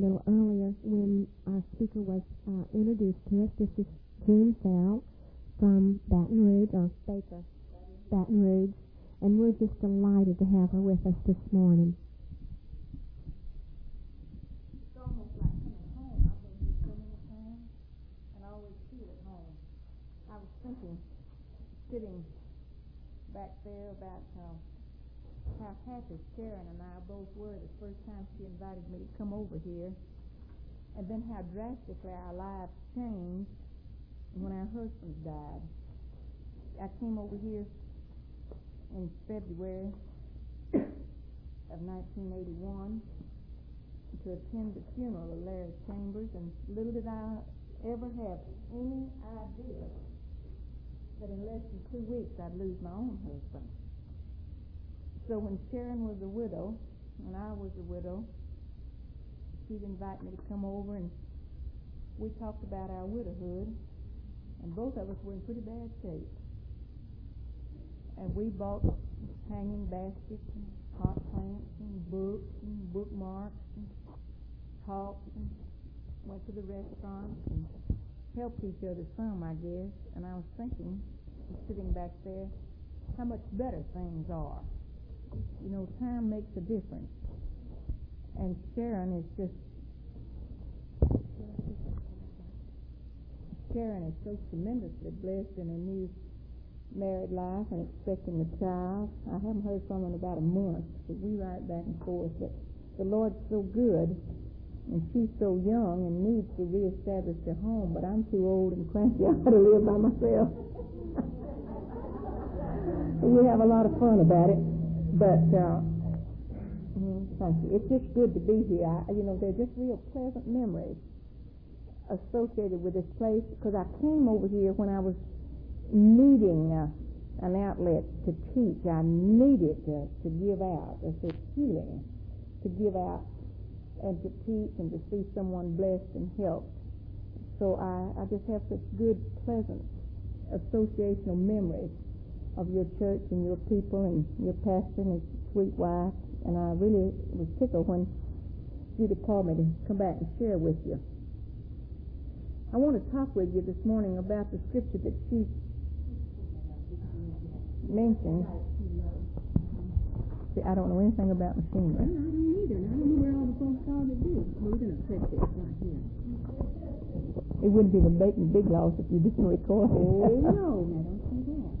little earlier when our speaker was introduced to us. This is June Farrell from Baton Rouge, or Baker, Baton Rouge, and we're just delighted to have her with us this morning. It's almost like coming home. I've been here so many times, and I always feel at home. I was thinking, sitting back there, about how happy Sharon and I both were the first time she invited me to come over here, and then how drastically our lives changed when our husbands died. I came over here in February of 1981 to attend the funeral of Larry Chambers, and little did I ever have any idea that in less than 2 weeks I'd lose my own husband. So when Sharon was a widow and I was a widow, she'd invite me to come over, and we talked about our widowhood, and both of us were in pretty bad shape. And we bought hanging baskets and hot plants and books and bookmarks and talked and went to the restaurants and helped each other some, I guess. And I was thinking, sitting back there, how much better things are. You know, time makes a difference. And Sharon is so tremendously blessed in her new married life and expecting a child. I haven't heard from her in about a month, but we write back and forth. But the Lord's so good, and she's so young and needs to reestablish her home, but I'm too old and cranky to live by myself. We have a lot of fun about it. But thank you. It's just good to be here. They're just real pleasant memories associated with this place, because I came over here when I was needing an outlet to teach. I needed to give out. It's healing to give out and to teach and to see someone blessed and helped. So I just have such good, pleasant associational memories of your church and your people and your pastor and his sweet wife, and I really was tickled when Judy called me to come back and share with you. I want to talk with you this morning about the scripture that she mentioned. See, I don't know anything about machinery. I don't either, and I don't know where all the folks are that do. We're going to put this right here. It wouldn't be the big loss if you didn't record it. Oh, no, now don't say that.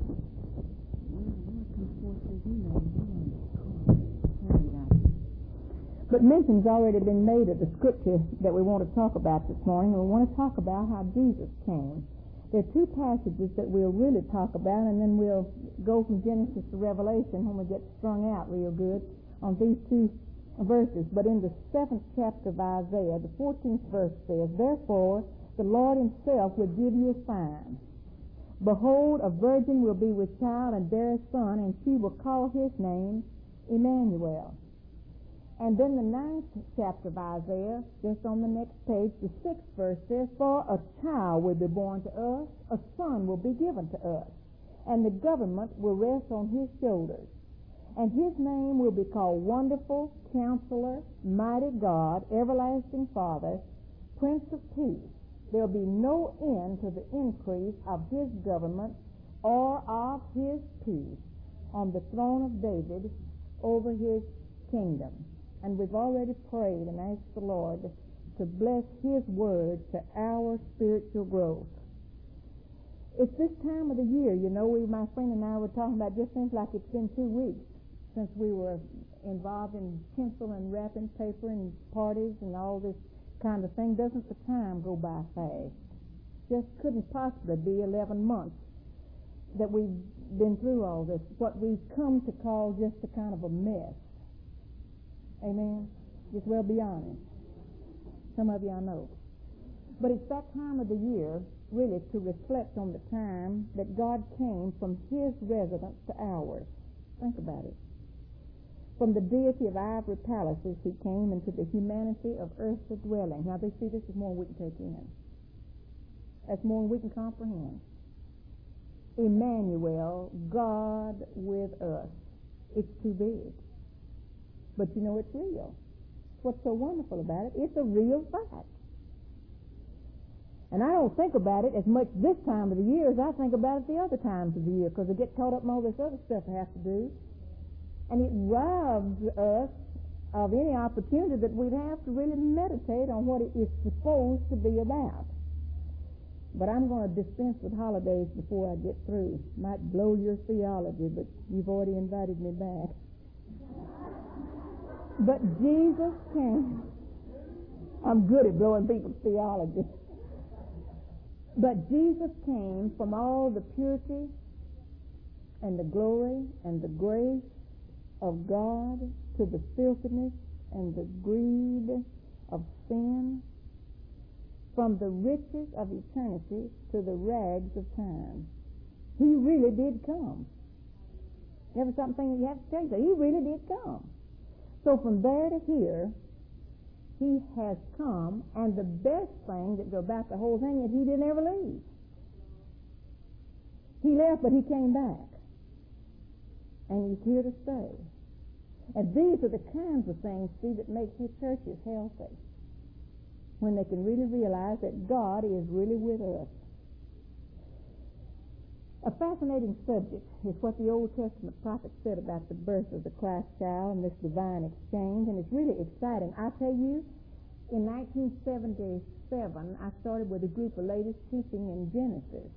But mention's already been made of the scripture that we want to talk about this morning, and we want to talk about how Jesus came. There are two passages that we'll really talk about, and then we'll go from Genesis to Revelation when we get strung out real good on these two verses. But in the 7th chapter of Isaiah, the 14th verse says, "Therefore the Lord himself will give you a sign. Behold, a virgin will be with child and bear a son, and she will call his name Emmanuel." And then the 9th chapter of Isaiah, just on the next page, the 6th verse says, "For a child will be born to us, a son will be given to us, and the government will rest on his shoulders. And his name will be called Wonderful, Counselor, Mighty God, Everlasting Father, Prince of Peace. There will be no end to the increase of his government or of his peace on the throne of David over his kingdom." And we've already prayed and asked the Lord to bless his word to our spiritual growth. It's this time of the year, my friend and I were talking about, just seems like it's been 2 weeks since we were involved in pencil and wrapping paper and parties and all this kind of thing. Doesn't the time go by fast? Just couldn't possibly be 11 months that we've been through all this, what we've come to call just a kind of a mess. Amen? Just well beyond it. Some of you I know. But it's that time of the year, really, to reflect on the time that God came from his residence to ours. Think about it. From the deity of ivory palaces, he came into the humanity of earthly dwelling. Now, they see this is more than we can take in. That's more than we can comprehend. Emmanuel, God with us. It's too big. But it's real. what's so wonderful about it. It's a real fact. And I don't think about it as much this time of the year as I think about it the other times of the year, because I get caught up in all this other stuff I have to do. And it robs us of any opportunity that we'd have to really meditate on what it is supposed to be about. But I'm going to dispense with holidays before I get through. Might blow your theology, but you've already invited me back. But Jesus came. I'm good at blowing people's theology. But Jesus came from all the purity and the glory and the grace of God to the filthiness and the greed of sin, from the riches of eternity to the rags of time. He really did come. Never something you have to tell you. He really did come. So from there to here, he has come, and the best thing about the whole thing is he didn't ever leave. He left, but he came back. And he's here to stay. And these are the kinds of things, see, that make the churches healthy. When they can really realize that God is really with us. A fascinating subject is what the Old Testament prophet said about the birth of the Christ child and this divine exchange, and it's really exciting. I tell you, in 1977, I started with a group of ladies teaching in Genesis.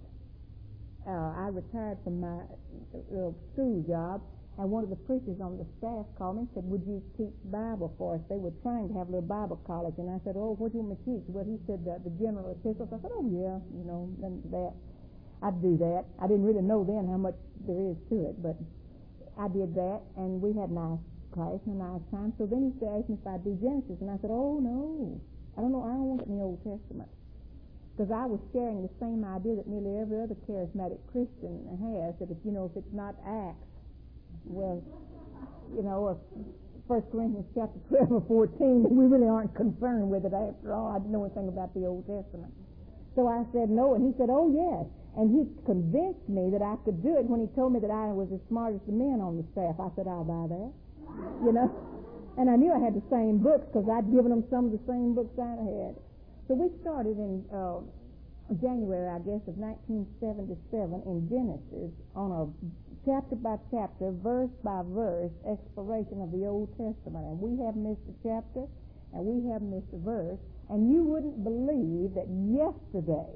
I retired from my school job, and one of the preachers on the staff called me and said, would you teach Bible for us? They were trying to have a little Bible college, and I said, oh, what do you want me to teach? Well, he said, the general epistles. I said, oh, yeah, that. I'd do that. I didn't really know then how much there is to it, but I did that, and we had a nice class and a nice time. So then he asked me if I'd do Genesis, and I said, oh, no. I don't want it in the Old Testament. Because I was sharing the same idea that nearly every other charismatic Christian has, that if it's not Acts, well, 1 Corinthians chapter 12 or 14, we really aren't concerned with it after all. I didn't know anything about the Old Testament. So I said no, and he said, oh, yes. And he convinced me that I could do it when he told me that I was as smart as the men on the staff. I said, I'll buy that. And I knew I had the same books because I'd given them some of the same books I had. So we started in January, I guess, of 1977 in Genesis on a chapter by chapter, verse by verse exploration of the Old Testament. And we have missed a chapter and we have missed a verse. And you wouldn't believe that yesterday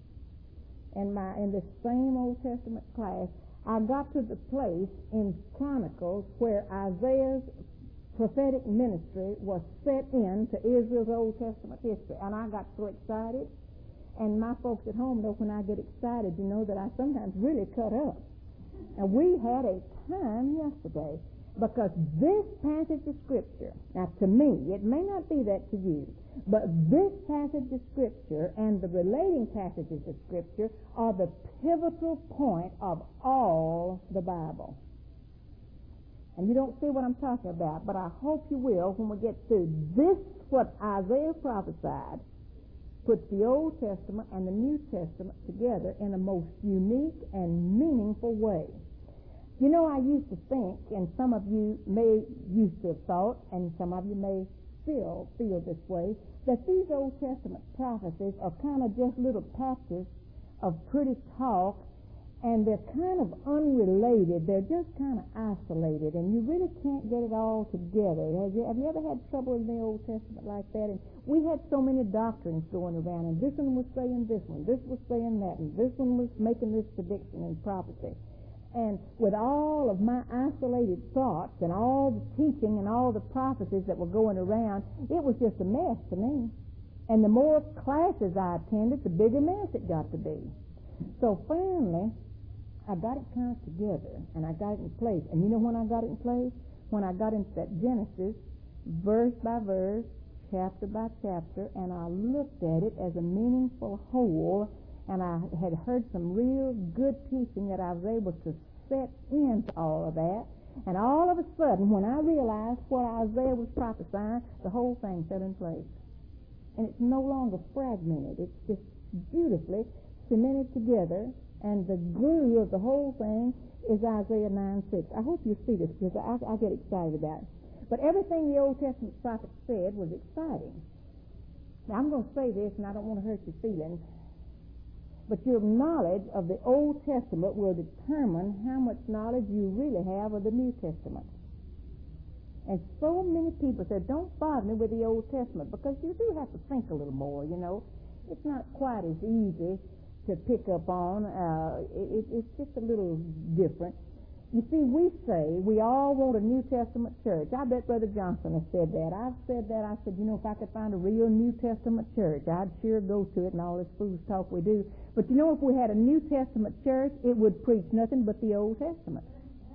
in this same Old Testament class, I got to the place in Chronicles where Isaiah's prophetic ministry was set into Israel's Old Testament history. And I got so excited. And my folks at home know when I get excited, that I sometimes really cut up. And we had a time yesterday because this passage of Scripture, now to me, it may not be that to you, but this passage of Scripture and the relating passages of Scripture are the pivotal point of all the Bible. And you don't see what I'm talking about, but I hope you will when we get through. This, what Isaiah prophesied, puts the Old Testament and the New Testament together in a most unique and meaningful way. I used to think, and some of you may used to have thought, and some of you may still feel this way, that these Old Testament prophecies are kind of just little patches of pretty talk, and they're kind of unrelated. They're just kind of isolated, and you really can't get it all together. Have you ever had trouble in the Old Testament like that? And we had so many doctrines going around, and this one was saying this one, this was saying that, and this one was making this prediction and prophecy. And with all of my isolated thoughts and all the teaching and all the prophecies that were going around, it was just a mess to me. And the more classes I attended, the bigger mess it got to be. So finally, I got it kind of together, and I got it in place. And you know when I got it in place? When I got into that Genesis, verse by verse, chapter by chapter, and I looked at it as a meaningful whole, and I had heard some real good teaching that I was able to set into all of that. And all of a sudden, when I realized what Isaiah was prophesying, the whole thing fell in place. And it's no longer fragmented. It's just beautifully cemented together, and the glue of the whole thing is Isaiah 9:6. I hope you see this because I get excited about it. But everything the Old Testament prophet said was exciting. Now, I'm going to say this, and I don't want to hurt your feelings, but your knowledge of the Old Testament will determine how much knowledge you really have of the New Testament. And so many people said, don't bother me with the Old Testament, because you do have to think a little more, you know. It's not quite as easy to pick up on. It's just a little different. You see, we say we all want a New Testament church. I bet Brother Johnson has said that. I've said that. I said, you know, if I could find a real New Testament church, I'd sure go to it, and all this foolish talk we do. But you know, if we had a New Testament church, it would preach nothing but the Old Testament.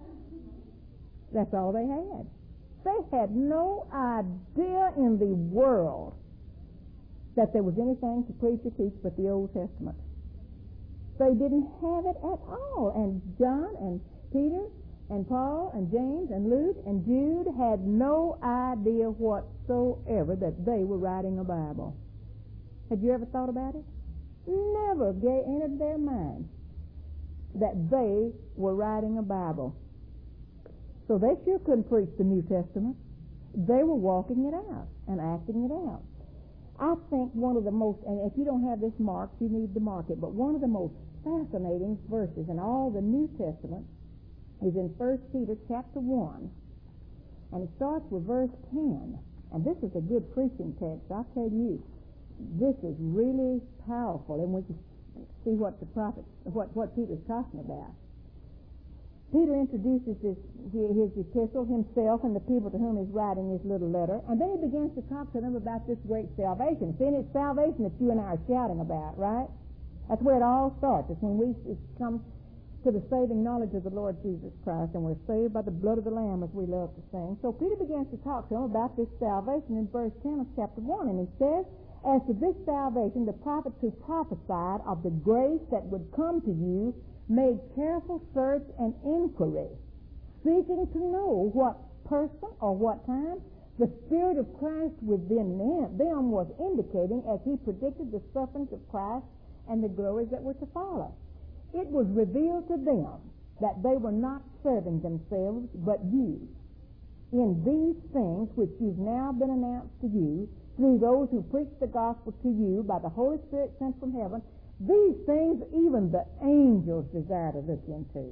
That's all they had. They had no idea in the world that there was anything to preach or teach but the Old Testament. They didn't have it at all. And John and Peter and Paul and James and Luke and Jude had no idea whatsoever that they were writing a Bible. Had you ever thought about it? Never entered their mind that they were writing a Bible. So they sure couldn't preach the New Testament. They were walking it out and acting it out. I think one of the most, and if you don't have this marked, you need to mark it, but one of the most fascinating verses in all the New Testament is in 1 Peter chapter 1, and it starts with verse 10. And this is a good preaching text. I'll tell you, this is really powerful, and we can see what the prophet, what Peter's talking about. Peter introduces his epistle, himself, and the people to whom he's writing his little letter, and then he begins to talk to them about this great salvation. See, and it's salvation that you and I are shouting about, right? That's where it all starts. It's when we come to the saving knowledge of the Lord Jesus Christ, and we're saved by the blood of the Lamb, as we love to sing. So Peter begins to talk to them about this salvation in verse 10 of chapter 1, and he says, as to this salvation, the prophets who prophesied of the grace that would come to you made careful search and inquiry, seeking to know what person or what time the Spirit of Christ within them was indicating as he predicted the sufferings of Christ and the glories that were to follow. It was revealed to them that they were not serving themselves, but you. In these things which you've now been announced to you, through those who preach the gospel to you by the Holy Spirit sent from heaven, these things even the angels desire to look into.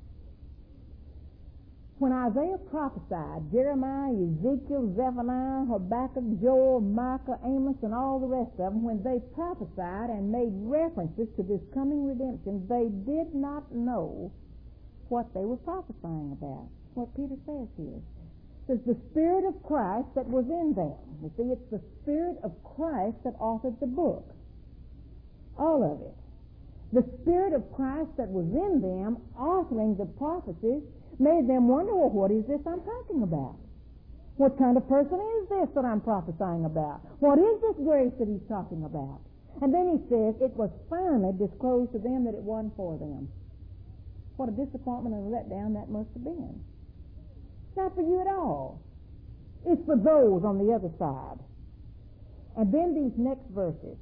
When Isaiah prophesied, Jeremiah, Ezekiel, Zephaniah, Habakkuk, Joel, Micah, Amos, and all the rest of them, when they prophesied and made references to this coming redemption, they did not know what they were prophesying about. What Peter says here. It says the Spirit of Christ that was in them. You see, it's the Spirit of Christ that authored the book. All of it. The Spirit of Christ that was in them, authoring the prophecies, made them wonder, well, what is this I'm talking about? What kind of person is this that I'm prophesying about? What is this grace that he's talking about? And then he says, it was finally disclosed to them that it wasn't for them. What a disappointment and a letdown that must have been. It's not for you at all. It's for those on the other side. And then these next verses,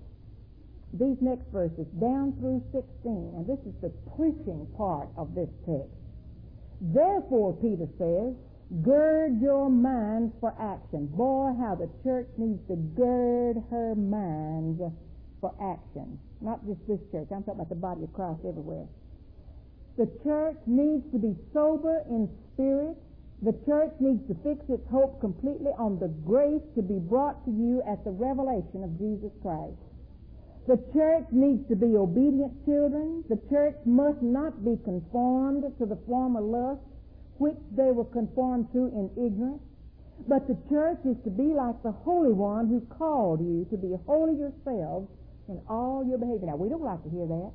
down through 16, and this is the preaching part of this text. Therefore, Peter says, gird your minds for action. Boy, how the church needs to gird her minds for action. Not just this church. I'm talking about the body of Christ everywhere. The church needs to be sober in spirit. The church needs to fix its hope completely on the grace to be brought to you at the revelation of Jesus Christ. The church needs to be obedient children. The church must not be conformed to the former lust which they were conformed to in ignorance. But the church is to be like the Holy One who called you to be holy yourselves in all your behavior. Now, we don't like to hear that.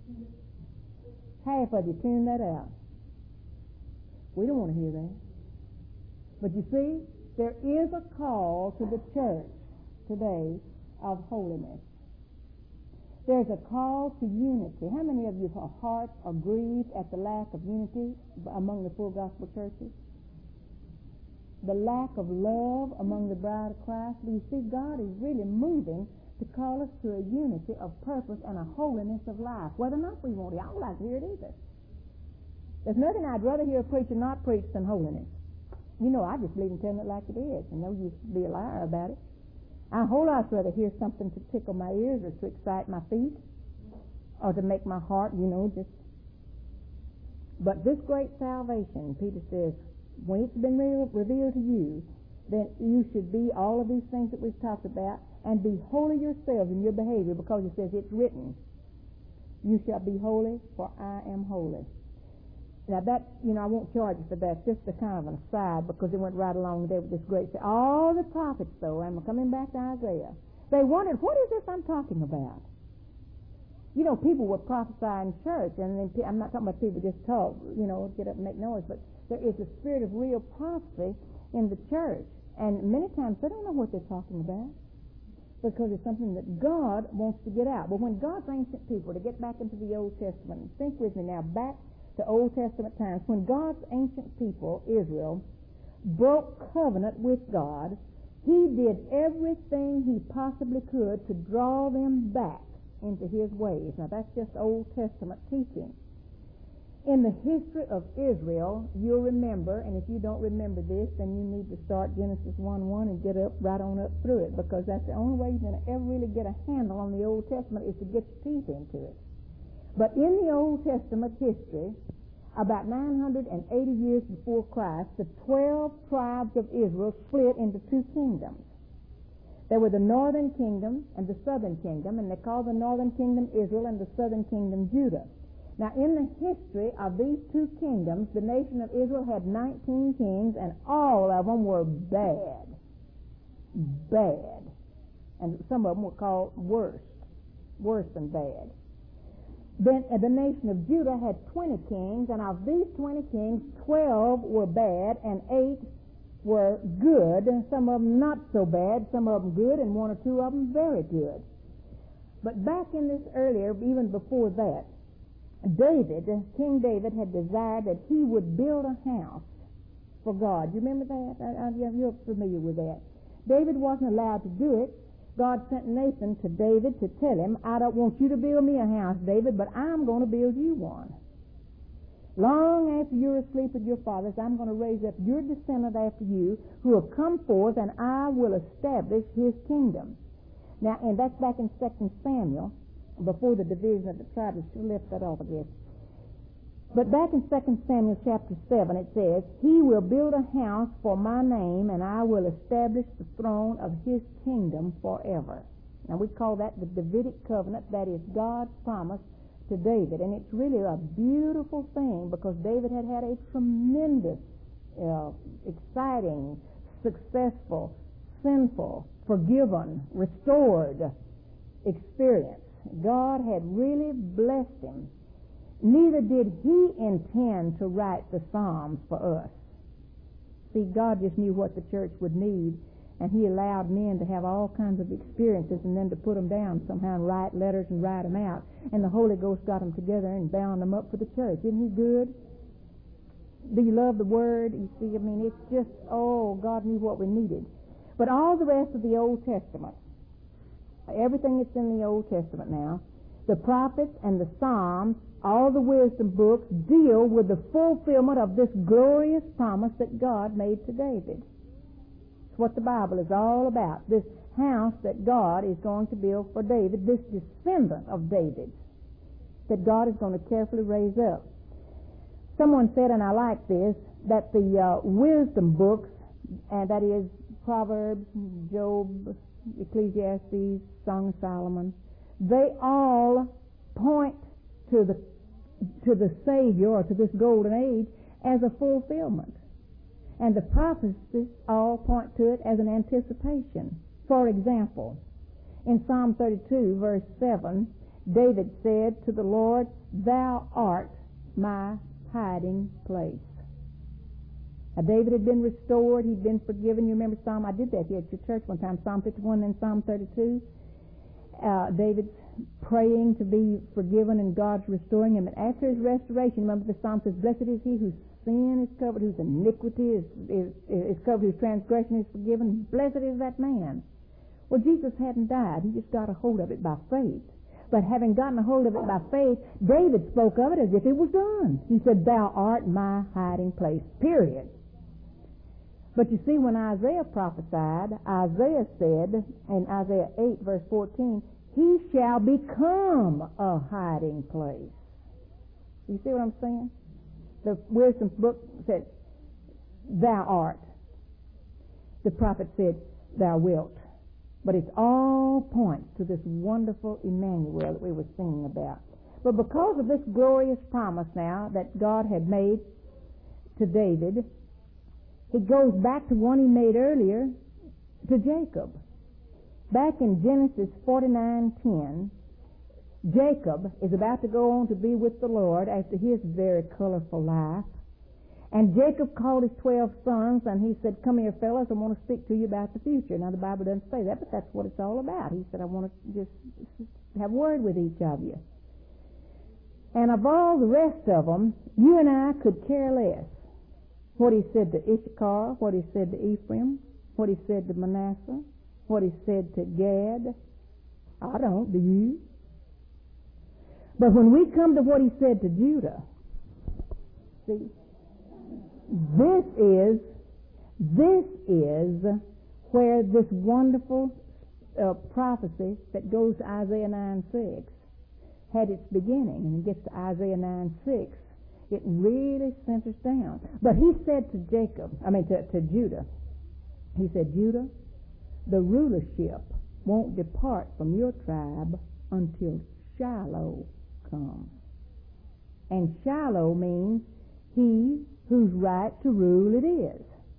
Half of you tune that out. We don't want to hear that. But you see, there is a call to the church today of holiness. There's a call to unity. How many of your hearts are grieved at the lack of unity among the full gospel churches? The lack of love among the bride of Christ. Do you see, God is really moving to call us to a unity of purpose and a holiness of life. Whether or not we want it, I don't like to hear it either. There's nothing I'd rather hear a preacher not preach than holiness. You know, I just believe in telling it like it is, and no use to be a liar about it. I a whole lot rather hear something to tickle my ears or to excite my feet or to make my heart, just. But this great salvation, Peter says, when it's been revealed to you, then you should be all of these things that we've talked about and be holy yourselves in your behavior, because it says it's written, you shall be holy, for I am holy. Now that, I won't charge you for that, just a kind of an aside, because it went right along there with this great. All the prophets, though, and we're coming back to Isaiah, they wondered, what is this I'm talking about? People would prophesy in church, and then I'm not talking about people just talk, get up and make noise, but there is a spirit of real prophecy in the church. And many times they don't know what they're talking about, because it's something that God wants to get out. But when God's ancient people, to get back into the Old Testament, think with me now, back to Old Testament times, when God's ancient people, Israel, broke covenant with God, He did everything He possibly could to draw them back into His ways. Now that's just Old Testament teaching. In the history of Israel, you'll remember, and if you don't remember this, then you need to start Genesis 1:1 and get right on up through it, because that's the only way you're going to ever really get a handle on the Old Testament is to get your teeth into it. But in the Old Testament history, about 980 years before Christ, the 12 tribes of Israel split into two kingdoms. There were the northern kingdom and the southern kingdom, and they called the northern kingdom Israel and the southern kingdom Judah. Now, in the history of these two kingdoms, the nation of Israel had 19 kings, and all of them were bad. Bad. And some of them were called worse than bad. Then the nation of Judah had 20 kings, and of these 20 kings, 12 were bad and 8 were good. Some of them not so bad, some of them good, and 1 or 2 of them very good. But back in this earlier, even before that, King David had desired that he would build a house for God. You remember that? You're familiar with that. David wasn't allowed to do it. God sent Nathan to David to tell him, I don't want you to build me a house, David, but I'm going to build you one. Long after you're asleep with your fathers, I'm going to raise up your descendant after you, who will come forth, and I will establish his kingdom. Now, and that's back in 2 Samuel, before the division of the tribes. I should have left that off, I guess. But back in 2 Samuel chapter 7, it says, He will build a house for my name, and I will establish the throne of his kingdom forever. Now, we call that the Davidic covenant. That is God's promise to David. And it's really a beautiful thing, because David had had a tremendous, exciting, successful, sinful, forgiven, restored experience. God had really blessed him. Neither did he intend to write the Psalms for us. See, God just knew what the church would need, and he allowed men to have all kinds of experiences and then to put them down somehow and write letters and write them out. And the Holy Ghost got them together and bound them up for the church. Isn't he good? Do you love the Word? You see, it's just, God knew what we needed. But all the rest of the Old Testament, everything that's in the Old Testament now, the prophets and the Psalms, all the wisdom books deal with the fulfillment of this glorious promise that God made to David. It's what the Bible is all about. This house that God is going to build for David, this descendant of David that God is going to carefully raise up. Someone said, and I like this, that the wisdom books, and that is Proverbs, Job, Ecclesiastes, Song of Solomon, they all point to the Savior, or to this golden age, as a fulfillment. And the prophecies all point to it as an anticipation. For example, in Psalm 32, verse 7, David said to the Lord, Thou art my hiding place. Now, David had been restored. He'd been forgiven. You remember I did that here at your church one time, Psalm 51, then Psalm 32. David's praying to be forgiven, and God's restoring him. And after his restoration, remember the Psalm says, Blessed is he whose sin is covered, whose iniquity is covered, whose transgression is forgiven. Blessed is that man. Well, Jesus hadn't died. He just got a hold of it by faith. But having gotten a hold of it by faith, David spoke of it as if it was done. He said, Thou art my hiding place, period. But you see, when Isaiah prophesied, Isaiah said in Isaiah 8, verse 14, he shall become a hiding place. You see what I'm saying? The wisdom book said, thou art. The prophet said, thou wilt. But it's all points to this wonderful Emmanuel that we were singing about. But because of this glorious promise now that God had made to David, it goes back to one he made earlier to Jacob. Back in Genesis 49:10, Jacob is about to go on to be with the Lord after his very colorful life. And Jacob called his 12 sons, and he said, come here, fellas, I want to speak to you about the future. Now, the Bible doesn't say that, but that's what it's all about. He said, I want to just have word with each of you. And of all the rest of them, you and I could care less what he said to Issachar, what he said to Ephraim, what he said to Manasseh, what he said to Gad. I don't, do you? But when we come to what he said to Judah, see, this is where this wonderful prophecy that goes to Isaiah 9:6 had its beginning, and it gets to Isaiah 9:6. It really centers down. But he said to to Judah, he said, Judah, the rulership won't depart from your tribe until Shiloh comes. And Shiloh means he whose right to rule it is.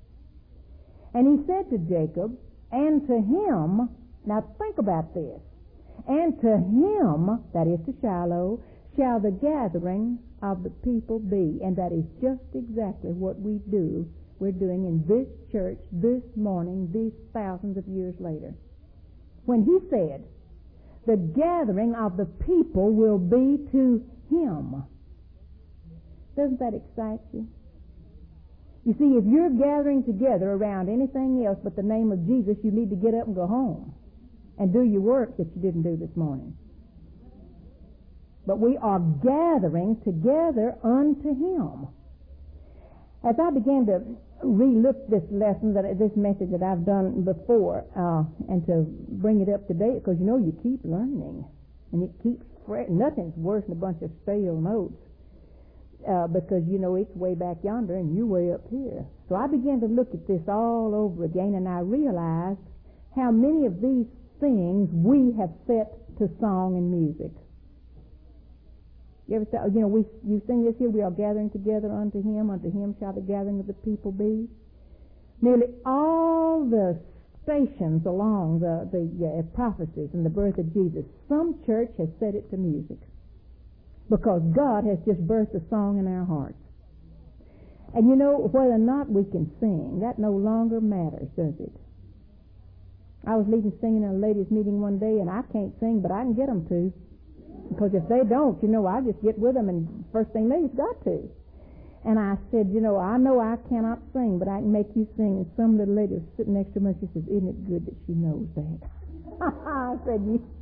And he said to Jacob, and to him, now think about this, and to him, that is to Shiloh, shall the gathering of the people be. And that is just exactly what we're doing in this church this morning, these thousands of years later. When he said, the gathering of the people will be to him. Doesn't that excite you? You see, if you're gathering together around anything else but the name of Jesus, you need to get up and go home and do your work that you didn't do this morning. But we are gathering together unto him. As I began to re-look this message that I've done before, and to bring it up to date, because you keep learning, and it keeps fresh. Nothing's worse than a bunch of stale notes, because it's way back yonder and you're way up here. So I began to look at this all over again, and I realized how many of these things we have set to song and music. You ever say, you sing this here, we are gathering together unto him shall the gathering of the people be. Nearly all the stations along the prophecies and the birth of Jesus, some church has set it to music, because God has just birthed a song in our hearts. And whether or not we can sing, that no longer matters, does it? I was leading singing in a ladies' meeting one day, and I can't sing, but I can get them to. Because if they don't, I just get with them, and first thing they've got to. And I said, I know I cannot sing, but I can make you sing. And some little lady was sitting next to me, and she says, isn't it good that she knows that? I said,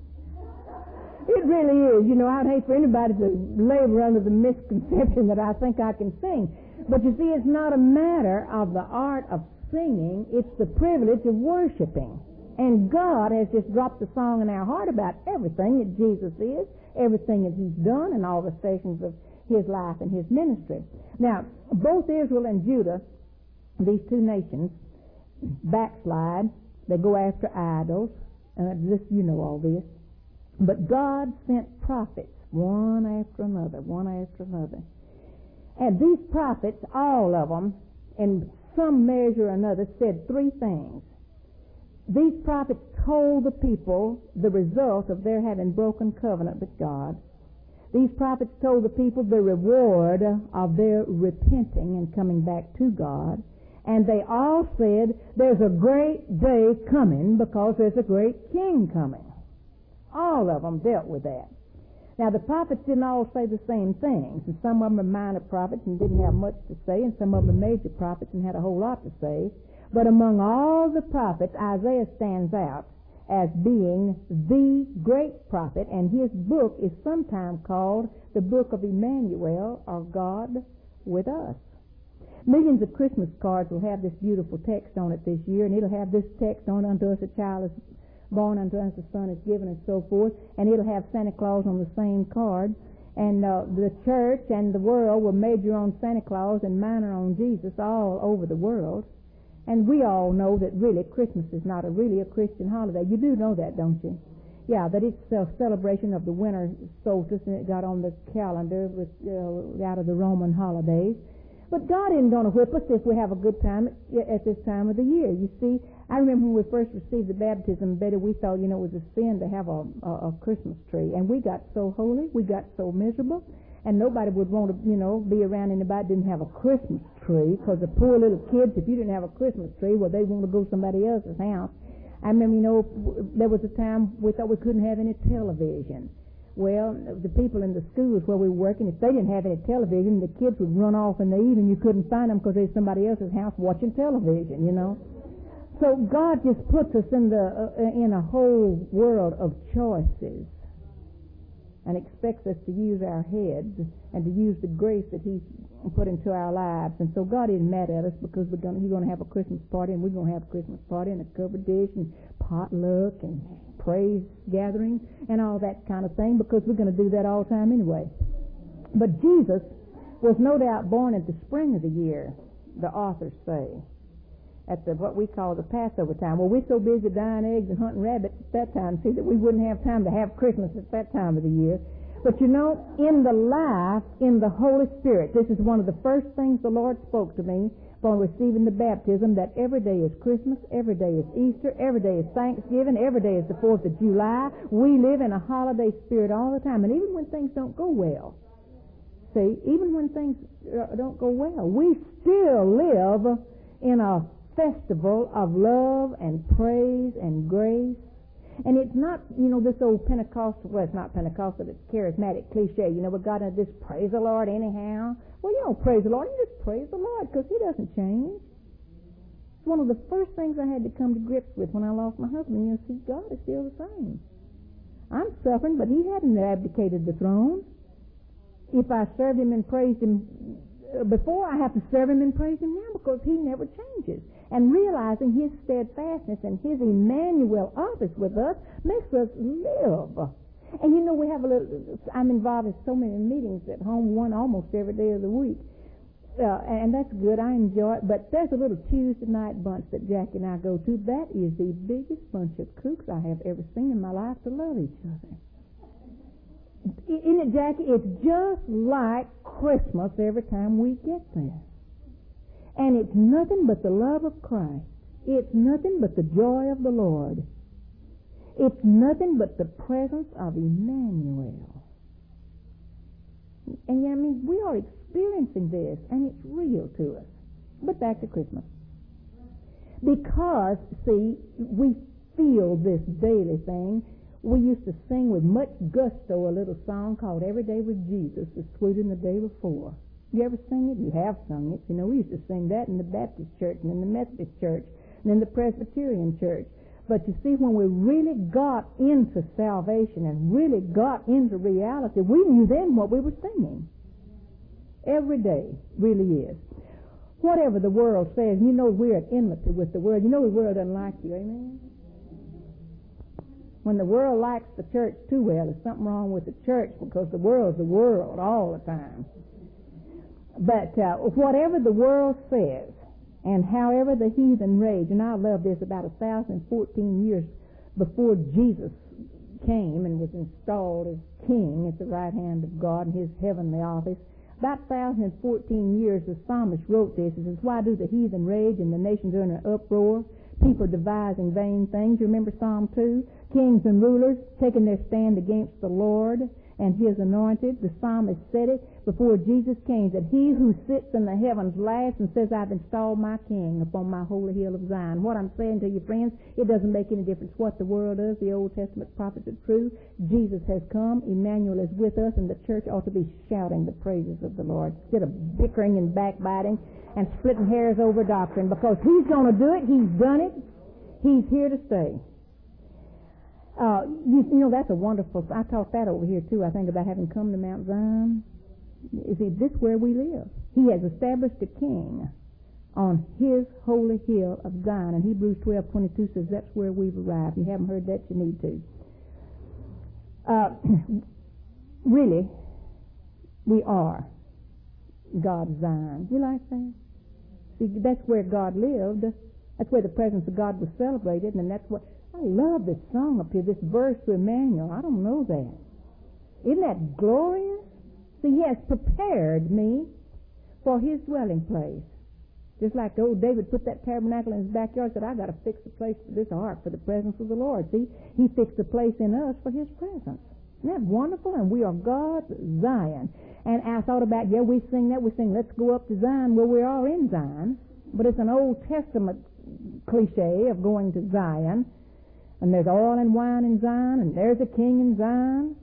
it really is. I'd hate for anybody to labor under the misconception that I think I can sing. But you see, it's not a matter of the art of singing, it's the privilege of worshiping. And God has just dropped a song in our heart about everything that Jesus is, everything that he's done, and all the stations of his life and his ministry. Now, both Israel and Judah, these two nations, backslide. They go after idols. All this. But God sent prophets, one after another. And these prophets, all of them, in some measure or another, said three things. These prophets told the people the result of their having broken covenant with God. These prophets told the people the reward of their repenting and coming back to God. And they all said, there's a great day coming because there's a great king coming. All of them dealt with that. Now, the prophets didn't all say the same things. And some of them were minor prophets and didn't have much to say, and some of them were major prophets and had a whole lot to say. But among all the prophets, Isaiah stands out as being the great prophet, and his book is sometimes called the book of Emmanuel, or God with us. Millions of Christmas cards will have this beautiful text on it this year, and it'll have this text on: unto us a child is born, unto us a son is given, and so forth. And it'll have Santa Claus on the same card. And the church and the world will major on Santa Claus and minor on Jesus all over the world. And we all know that really Christmas is not really a Christian holiday. You do know that, don't you? Yeah, that it's a celebration of the winter solstice, and it got on the calendar with out of the Roman holidays. But God isn't going to whip us if we have a good time at this time of the year. You see, I remember when we first received the baptism, Betty, we thought, it was a sin to have a Christmas tree. And we got so holy, we got so miserable, and nobody would want to, be around anybody that didn't have a Christmas tree, because the poor little kids, if you didn't have a Christmas tree, well, they want to go to somebody else's house. I remember, there was a time we thought we couldn't have any television. Well, the people in the schools where we were working, if they didn't have any television, the kids would run off in the evening. You couldn't find them because they're at somebody else's house watching television, So God just puts us in a whole world of choices and expects us to use our heads and to use the grace that He's put into our lives. And so God isn't mad at us because He's going to have a Christmas party, and we're going to have a Christmas party and a covered dish and potluck and praise gathering and all that kind of thing, because we're going to do that all the time anyway. But Jesus was no doubt born at the spring of the year, the authors say, at what we call the Passover time. Well, we're so busy dyeing eggs and hunting rabbits at that time, see, that we wouldn't have time to have Christmas at that time of the year. But in the life, in the Holy Spirit, this is one of the first things the Lord spoke to me upon receiving the baptism, that every day is Christmas, every day is Easter, every day is Thanksgiving, every day is the 4th of July. We live in a holiday spirit all the time. And even when things don't go well, even when things don't go well, we still live in a festival of love and praise and grace. And it's not, this old Pentecostal, well, it's not Pentecostal, it's charismatic cliche. We got to just praise the Lord anyhow. Well, you don't praise the Lord, you just praise the Lord, because He doesn't change. It's one of the first things I had to come to grips with when I lost my husband. See, God is still the same. I'm suffering, but He hadn't abdicated the throne. If I served Him and praised Him before, I have to serve Him and praise Him now, because He never changes. And realizing His steadfastness and His Emmanuel office with us makes us live. And we have I'm involved in so many meetings at home, one almost every day of the week. And that's good, I enjoy it. But there's a little Tuesday night bunch that Jackie and I go to. That is the biggest bunch of kooks I have ever seen in my life to love each other. Isn't it, Jackie? It's just like Christmas every time we get there. And it's nothing but the love of Christ. It's nothing but the joy of the Lord. It's nothing but the presence of Emmanuel. And we are experiencing this, and it's real to us. But back to Christmas. Because, see, we feel this daily thing. We used to sing with much gusto a little song called Every Day with Jesus is Sweeter Than the Day Before. You ever sing it? You have sung it. We used to sing that in the Baptist church and in the Methodist church and in the Presbyterian church. But you see, when we really got into salvation and really got into reality, we knew then what we were singing. Every day really is. Whatever the world says, we're at enmity with the world. The world doesn't like you, amen? When the world likes the church too well, there's something wrong with the church, because the world's the world all the time. But whatever the world says, and however the heathen rage, and I love this, about 1,014 years before Jesus came and was installed as king at the right hand of God in His heavenly office, about 1,014 years the psalmist wrote this. He says, why do the heathen rage and the nations are in an uproar? People devising vain things. You remember Psalm 2? Kings and rulers taking their stand against the Lord and His anointed. The psalmist said it before Jesus came, that He who sits in the heavens laughs and says, I've installed my king upon my holy hill of Zion. What I'm saying to you, friends, it doesn't make any difference what the world does. The Old Testament prophets are true. Jesus has come. Emmanuel is with us, and the church ought to be shouting the praises of the Lord instead of bickering and backbiting and splitting hairs over doctrine, because He's going to do it. He's done it. He's here to stay. That's a wonderful. I taught that over here too. I think about having come to Mount Zion. You see, this is where we live. He has established a king on his holy hill of Zion. And Hebrews 12:22 says that's where we've arrived. If you haven't heard that, you need to. Really, we are God's Zion. You like that? See, that's where God lived. That's where the presence of God was celebrated, and that's what I love this song up here, this verse to Emmanuel. I don't know that. Isn't that glorious? See, He has prepared me for His dwelling place. Just like old David put that tabernacle in his backyard, said, I got to fix a place for this ark, for the presence of the Lord. See, He fixed a place in us for His presence. Isn't that wonderful? And we are God's Zion. And I thought about, we sing that. We sing, let's go up to Zion. Well, we are in Zion. But it's an Old Testament cliche of going to Zion. And there's oil and wine in Zion, and there's a king in Zion.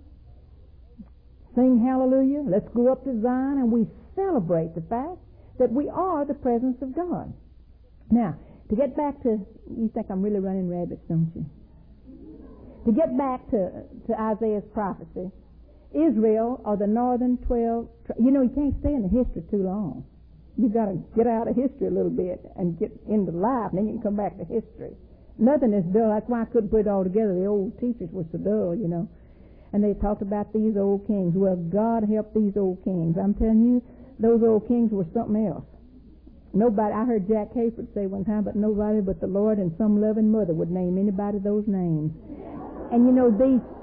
Sing hallelujah. Let's go up to Zion, and we celebrate the fact that we are the presence of God. Now, to get back to, you think I'm really running rabbits, don't you? To get back to Isaiah's prophecy, Israel are the northern 12 you know, you can't stay in the history too long. You've got to get out of history a little bit and get into life, and then you can come back to history. Nothing is dull. That's why I couldn't put it all together. The old teachers were so dull, you know. And they talked about these old kings. Well, God help these old kings. I'm telling you, those old kings were something else. Nobody, I heard Jack Hayford say one time, but nobody but the Lord and some loving mother would name anybody those names. And you know,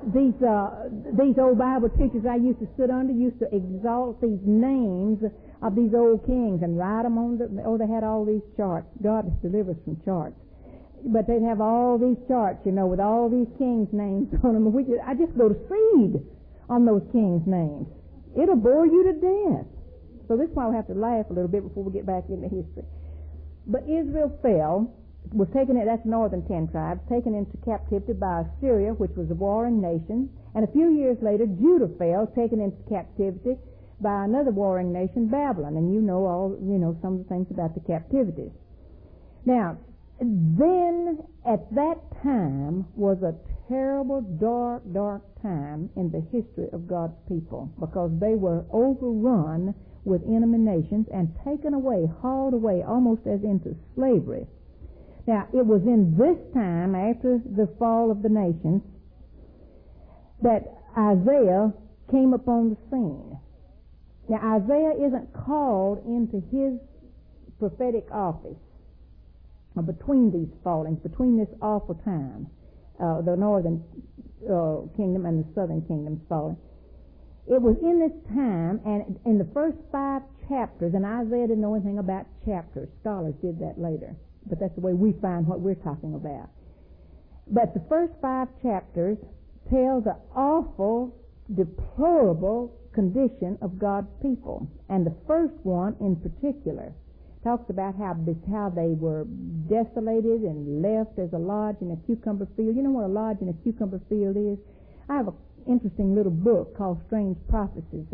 these old Bible teachers I used to sit under used to exalt these names of these old kings and write them on they had all these charts. God has delivered us from charts. But they'd have all these charts, you know, with all these kings' names on them. I just go to seed on those kings' names. It'll bore you to death. So this is why we have to laugh a little bit before we get back into history. But Israel was taken, that's northern 10 tribes, taken into captivity by Assyria, which was a warring nation. And a few years later, Judah fell, taken into captivity by another warring nation, Babylon. And you know some of the things about the captivities. Now, then at that time was a terrible, dark, dark time in the history of God's people, because they were overrun with enemy nations and taken away, hauled away almost as into slavery. Now, it was in this time, after the fall of the nations, that Isaiah came upon the scene. Now, Isaiah isn't called into his prophetic office between these fallings, between this awful time, the northern kingdom and the southern kingdom's falling. It was in this time, and in the first 5 chapters, and Isaiah didn't know anything about chapters. Scholars did that later, but that's the way we find what we're talking about. But the first 5 chapters tell the awful, deplorable condition of God's people. And the first one in particular talks about how they were desolated and left as a lodge in a cucumber field. You know what a lodge in a cucumber field is? I have an interesting little book called Strange Prophecies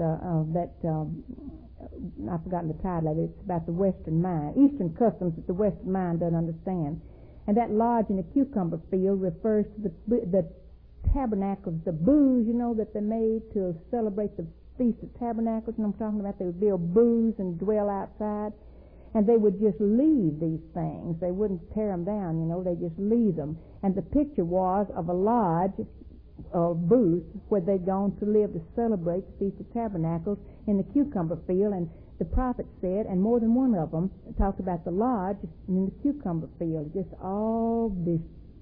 I've forgotten the title of it. It's about the Western mind, Eastern customs that the Western mind doesn't understand. And that lodge in a cucumber field refers to the tabernacles, the booths, you know, that they made to celebrate the Feast of Tabernacles. And I'm talking about they would build booths and dwell outside. And they would just leave these things. They wouldn't tear them down, you know. They just leave them. And the picture was of a lodge or booth where they'd gone to live to celebrate the Feast of Tabernacles in the cucumber field. And the prophet said, and more than one of them talked about the lodge in the cucumber field, just all this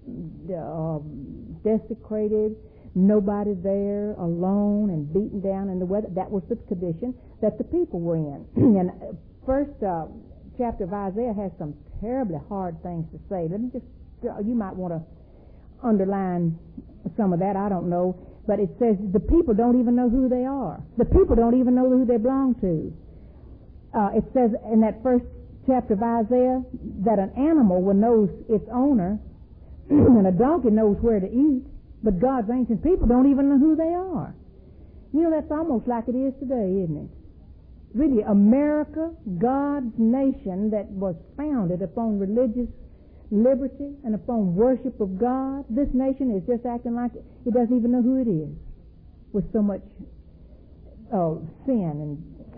desecrated, nobody there, alone and beaten down in the weather. That was the condition that the people were in. And first chapter of Isaiah has some terribly hard things to say. Let me just, you might want to underline some of that, I don't know, but it says the people don't even know who they are. The people don't even know who they belong to. It says in that first chapter of Isaiah that an animal knows its owner and a donkey knows where to eat, but God's ancient people don't even know who they are. You know, that's almost like it is today, isn't it? Really, America, God's nation that was founded upon religious liberty and upon worship of God, this nation is just acting like it doesn't even know who it is, with so much sin and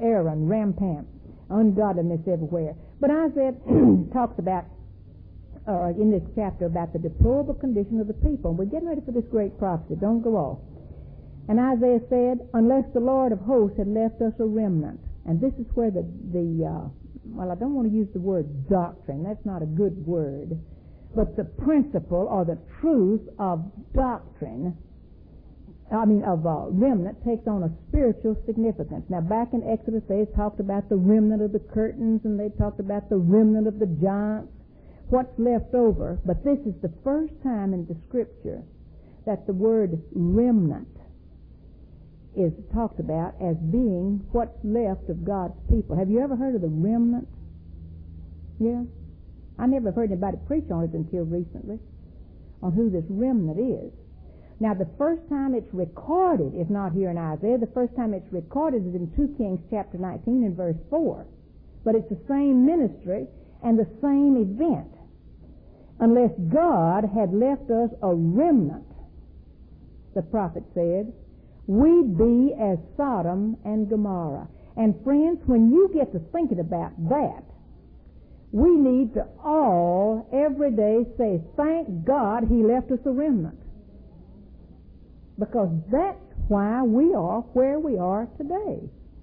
Aaron, rampant, ungodliness everywhere. But Isaiah talks about, in this chapter, about the deplorable condition of the people. We're getting ready for this great prophecy. Don't go off. And Isaiah said, unless the Lord of hosts had left us a remnant. And this is where well, I don't want to use the word doctrine. That's not a good word. But the principle or the truth of doctrine, of remnant, takes on a spiritual significance. Now, back in Exodus, they talked about the remnant of the curtains, and they talked about the remnant of the giants, what's left over. But this is the first time in the Scripture that the word remnant is talked about as being what's left of God's people. Have you ever heard of the remnant? Yeah? I never heard anybody preach on it until recently, on who this remnant is. Now, the first time it's recorded is not here in Isaiah. The first time it's recorded is in 2 Kings chapter 19 and verse 4. But it's the same ministry and the same event. Unless God had left us a remnant, the prophet said, we'd be as Sodom and Gomorrah. And friends, when you get to thinking about that, we need to all, every day, say, thank God He left us a remnant. Because that's why we are where we are today.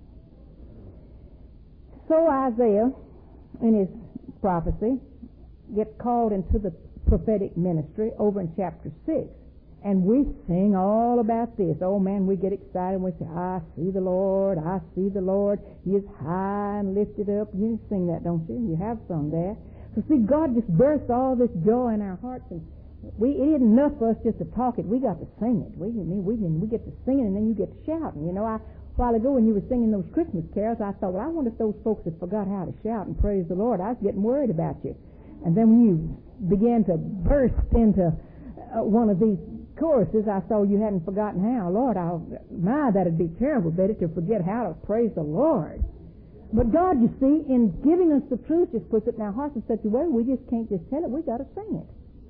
So Isaiah, in his prophecy, gets called into the prophetic ministry over in chapter 6. And we sing all about this. Oh, man, we get excited and we say, I see the Lord, I see the Lord. He is high and lifted up. You sing that, don't you? You have sung that. So, see, God just bursts all this joy in our hearts. And it isn't enough for us just to talk it. We got to sing it. We get to sing it, and then you get to shouting. You know, a while ago when you were singing those Christmas carols, I thought, well, I wonder if those folks had forgot how to shout and praise the Lord. I was getting worried about you. And then when you began to burst into one of these choruses, I saw you hadn't forgotten how. Lord, that'd be terrible, Betty, to forget how to praise the Lord. But God, you see, in giving us the truth, just puts it in our hearts in such a way we just can't just tell it. We got to sing it.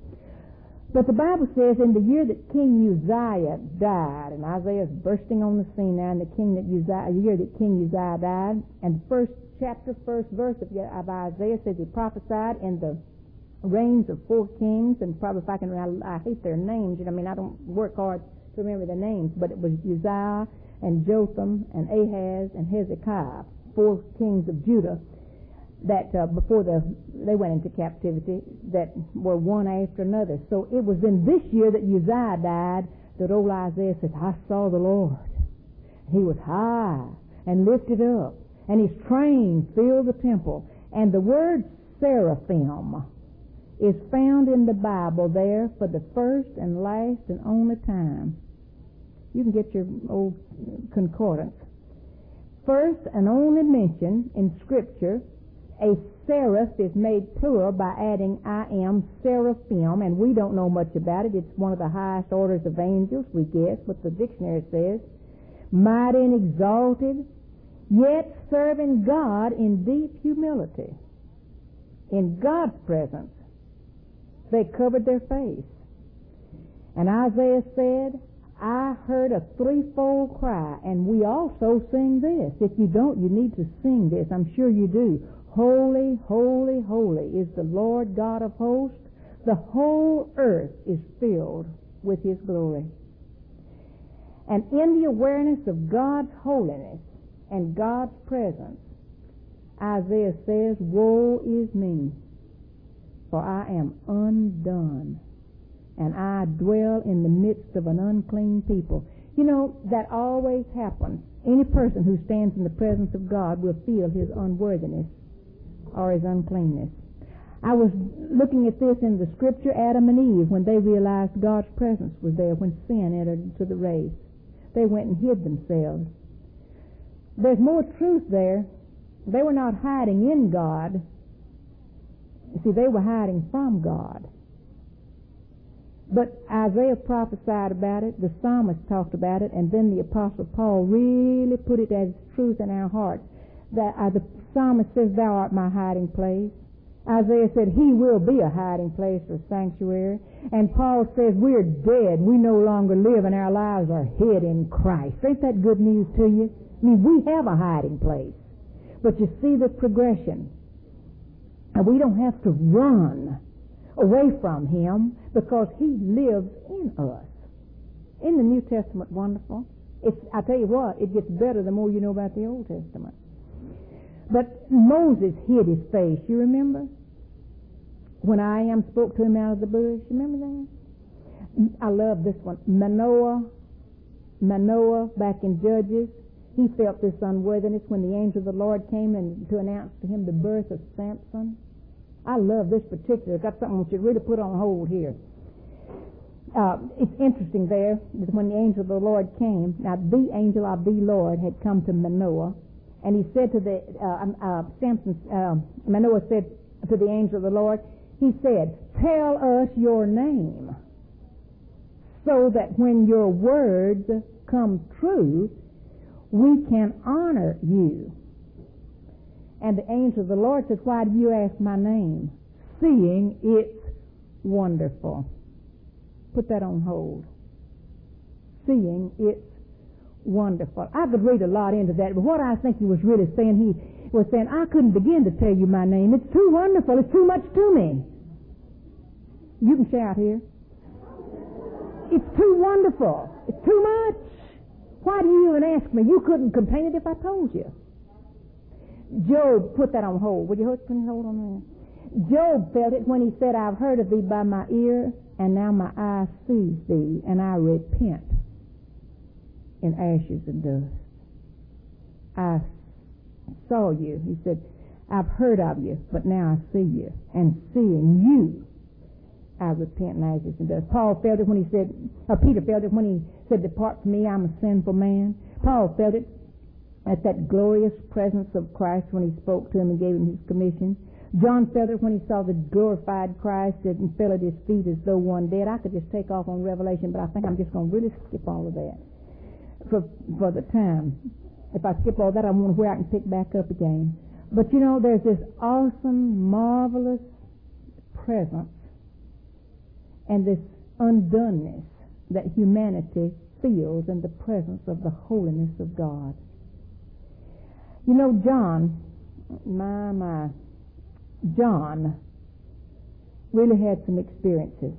But the Bible says in the year that King Uzziah died, and Isaiah's bursting on the scene now, and the year that King Uzziah died, and the first verse of Isaiah says he prophesied in the reigns of 4 kings, and probably if I can, I hate their names. I don't work hard to remember their names, but it was Uzziah and Jotham and Ahaz and Hezekiah, 4 kings of Judah that before they went into captivity, that were one after another. So it was in this year that Uzziah died that old Isaiah says, I saw the Lord. He was high and lifted up, and His train filled the temple. And the word seraphim is found in the Bible there for the first and last and only time. You can get your old concordance. First and only mention in Scripture, a seraph is made plural by adding I am seraphim, and we don't know much about it. It's one of the highest orders of angels, we guess, what the dictionary says. Mighty and exalted, yet serving God in deep humility. In God's presence, they covered their face. And Isaiah said, I heard a threefold cry, and we also sing this. If you don't, you need to sing this. I'm sure you do. Holy, holy, holy is the Lord God of hosts. The whole earth is filled with His glory. And in the awareness of God's holiness and God's presence, Isaiah says, woe is me, for I am undone, and I dwell in the midst of an unclean people. You know, that always happens. Any person who stands in the presence of God will feel his unworthiness or his uncleanness. I was looking at this in the Scripture, Adam and Eve, when they realized God's presence was there when sin entered into the race. They went and hid themselves. There's more truth there. They were not hiding in God. You see, they were hiding from God. But Isaiah prophesied about it, the psalmist talked about it, and then the Apostle Paul really put it as truth in our hearts. That the psalmist says, thou art my hiding place. Isaiah said, he will be a hiding place or sanctuary. And Paul says, we're dead. We no longer live, and our lives are hid in Christ. Ain't that good news to you? I mean, we have a hiding place. But you see the progression. And we don't have to run away from Him because He lives in us. Isn't the New Testament wonderful? I tell you what, it gets better the more you know about the Old Testament. But Moses hid his face, you remember? When I spoke to him out of the bush, you remember that? I love this one. Manoah, back in Judges, he felt this unworthiness when the angel of the Lord came and to announce to him the birth of Samson. I love this particular. I've got something we should really put on hold here. It's interesting there that when the angel of the Lord came, now the angel of the Lord had come to Manoah, and he said to Manoah said to the angel of the Lord, he said, "Tell us your name, so that when your words come true, we can honor you." And the angel of the Lord says, "Why do you ask my name? Seeing it's wonderful." Put that on hold. Seeing it's wonderful. I could read a lot into that, but what I think he was really saying, he was saying, I couldn't begin to tell you my name. It's too wonderful. It's too much to me. You can shout here. It's too wonderful. It's too much. Why do you even ask me? You couldn't contain it if I told you. Job, put that on hold. Would you put a hold on that? Job felt it when he said, "I've heard of thee by my ear, and now my eye sees thee, and I repent in ashes and dust." I saw you. He said, "I've heard of you, but now I see you. And seeing you, I repent in ashes and dust." Peter felt it when he said, "Depart from me, I'm a sinful man." Paul felt it at that glorious presence of Christ when he spoke to him and gave him his commission. John felt it when he saw the glorified Christ and fell at his feet as though one dead. I could just take off on Revelation, but I think I'm just going to really skip all of that for the time. If I skip all that, I wonder where I can pick back up again. But you know, there's this awesome, marvelous presence and this undoneness that humanity feels in the presence of the holiness of God. You know, John really had some experiences.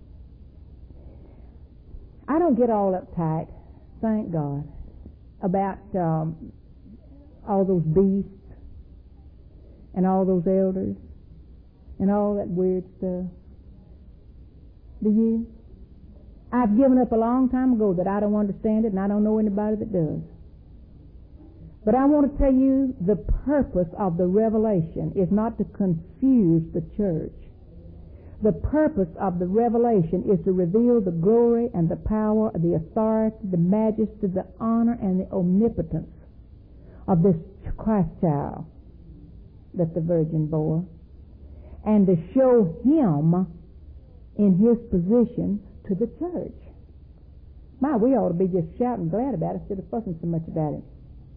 I don't get all uptight, thank God, about all those beasts and all those elders and all that weird stuff. Do you? I've given up a long time ago that I don't understand it, and I don't know anybody that does. But I want to tell you, the purpose of the revelation is not to confuse the church. The purpose of the revelation is to reveal the glory and the power, the authority, the majesty, the honor, and the omnipotence of this Christ child that the Virgin bore, and to show Him in His position to the church. My, we ought to be just shouting glad about it instead of fussing so much about it.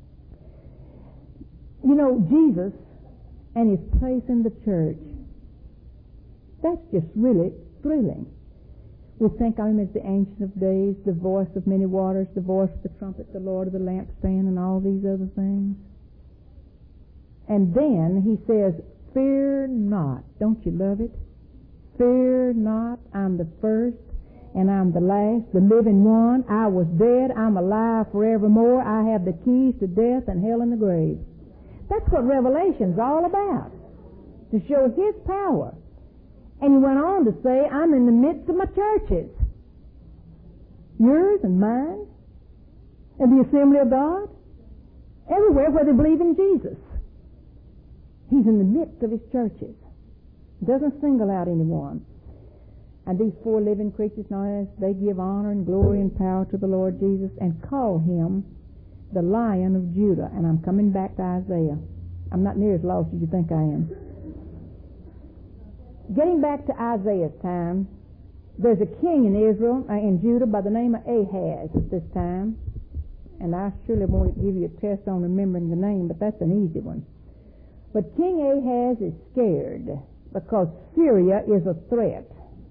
You know, Jesus and His place in the church, that's just really thrilling. We think of Him as the Ancient of Days, the voice of many waters, the voice of the trumpet, the Lord of the lampstand, and all these other things. And then He says, "Fear not." Don't you love it? "Fear not, I'm the first and I'm the last, the living one. I was dead, I'm alive forevermore. I have the keys to death and hell and the grave." That's what Revelation's all about, to show His power. And He went on to say, "I'm in the midst of my churches, yours and mine, and the assembly of God, everywhere where they believe in Jesus." He's in the midst of His churches. He doesn't single out anyone. And these four living creatures, now, they give honor and glory and power to the Lord Jesus and call Him the Lion of Judah. And I'm coming back to Isaiah. I'm not near as lost as you think I am. Getting back to Isaiah's time, there's a king in Israel, in Judah, by the name of Ahaz at this time. And I surely won't give you a test on remembering the name, but that's an easy one. But King Ahaz is scared because Syria is a threat.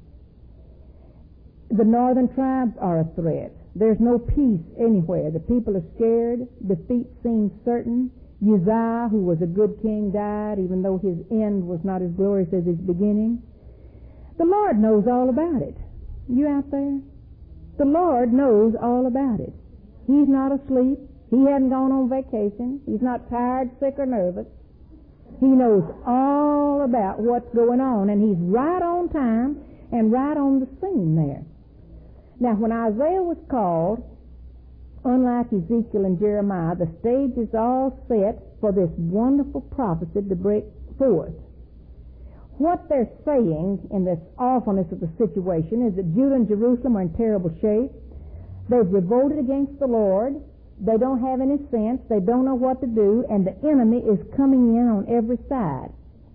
The northern tribes are a threat. There's no peace anywhere. The people are scared. Defeat seems certain. Uzziah, who was a good king, died, even though his end was not as glorious as his beginning. The Lord knows all about it. You out there? The Lord knows all about it. He's not asleep. He hadn't gone on vacation. He's not tired, sick, or nervous. He knows all about what's going on, and he's right on time and right on the scene there. Now, when Isaiah was called, unlike Ezekiel and Jeremiah, the stage is all set for this wonderful prophecy to break forth. What they're saying in this awfulness of the situation is that Judah and Jerusalem are in terrible shape. They've revolted against the Lord. They don't have any sense. They don't know what to do, and the enemy is coming in on every side.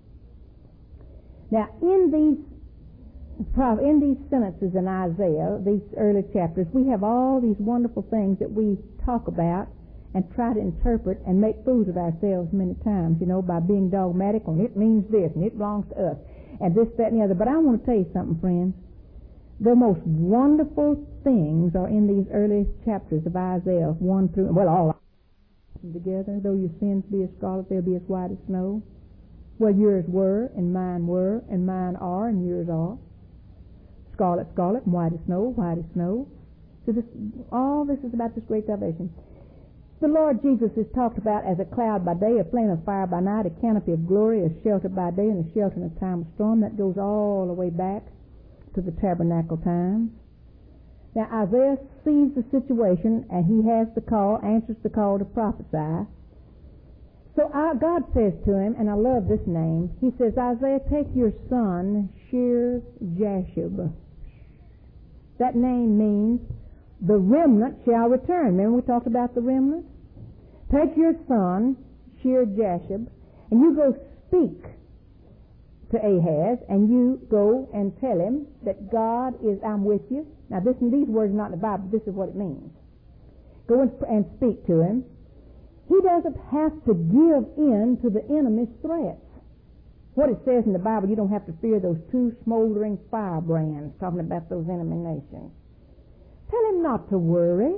Now, in these sentences in Isaiah, these early chapters, we have all these wonderful things that we talk about and try to interpret and make fools of ourselves many times, by being dogmatic on it means this and it belongs to us and this, that, and the other. But I want to tell you something, friends. The most wonderful things are in these early chapters of Isaiah 1 through, all together. Though your sins be as scarlet, they'll be as white as snow. Well, yours were, and mine are, and yours are. Scarlet, scarlet, and white as snow, white as snow. So all this is about this great salvation. The Lord Jesus is talked about as a cloud by day, a flame of fire by night, a canopy of glory, a shelter by day, and a shelter in a time of storm. That goes all the way back to the tabernacle times. Now, Isaiah sees the situation, and he has the call, answers the call to prophesy. So God says to him, and I love this name, he says, Isaiah, take your son, Shear-Jashub. That name means the remnant shall return. Remember we talked about the remnant? Take your son, Shear-Jashub, and you go speak to Ahaz, and you go and tell him that God is, I'm with you. Now these words are not in the Bible, but this is what it means. Go and speak to him. He doesn't have to give in to the enemy's threats. What it says in the Bible, you don't have to fear those two smoldering firebrands, talking about those enemy nations. Tell him not to worry.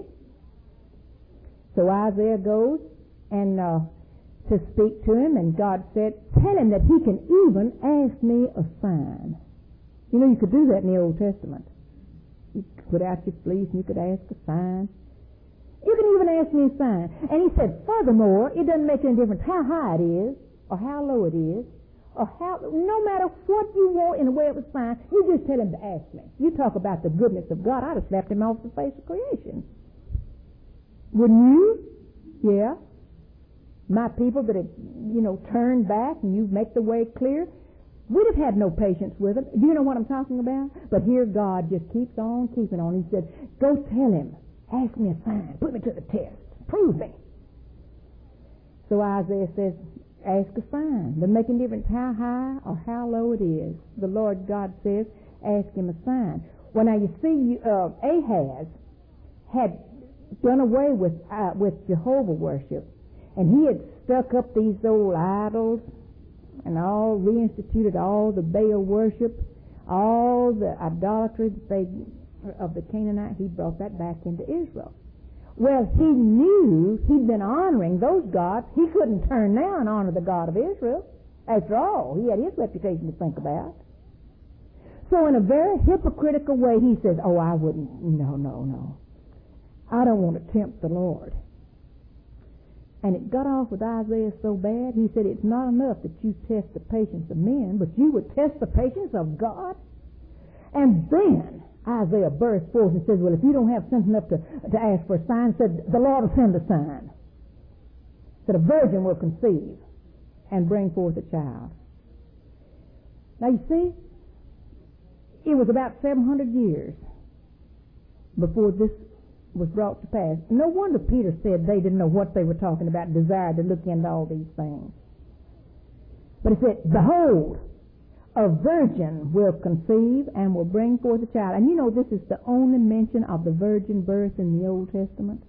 So Isaiah goes and to speak to him, and God said, tell him that he can even ask me a sign. You could do that in the Old Testament. You could put out your fleece and you could ask a sign. You can even ask me a sign. And he said, furthermore, it doesn't make any difference how high it is or how low it is, or no matter what you want in the way of a sign, you just tell him to ask me. You talk about the goodness of God, I'd have slapped him off the face of creation. Wouldn't you? Yeah. My people that have, turned back and you make the way clear, we'd have had no patience with him. You know what I'm talking about? But here God just keeps on keeping on. He said, go tell him, ask me a sign, put me to the test, prove me. So Isaiah says, ask a sign. Doesn't make any difference how high or how low it is. The Lord God says, ask him a sign. Well, now you see, Ahaz had done away with Jehovah worship, and he had stuck up these old idols and all reinstituted all the Baal worship, all the idolatry of the Canaanite. He brought that back into Israel. Well, he knew he'd been honoring those gods. He couldn't turn now and honor the God of Israel. After all, he had his reputation to think about. So in a very hypocritical way, he says, I wouldn't, no. I don't want to tempt the Lord. And it got off with Isaiah so bad, he said, it's not enough that you test the patience of men, but you would test the patience of God? And then Isaiah burst forth and says, well, if you don't have sense enough to ask for a sign, said, the Lord will send a sign. Said, a virgin will conceive and bring forth a child. Now you see, it was about 700 years before this was brought to pass. No wonder Peter said they didn't know what they were talking about, desired to look into all these things. But it said, behold, a virgin will conceive and will bring forth a child. And this is the only mention of the virgin birth in the Old Testament.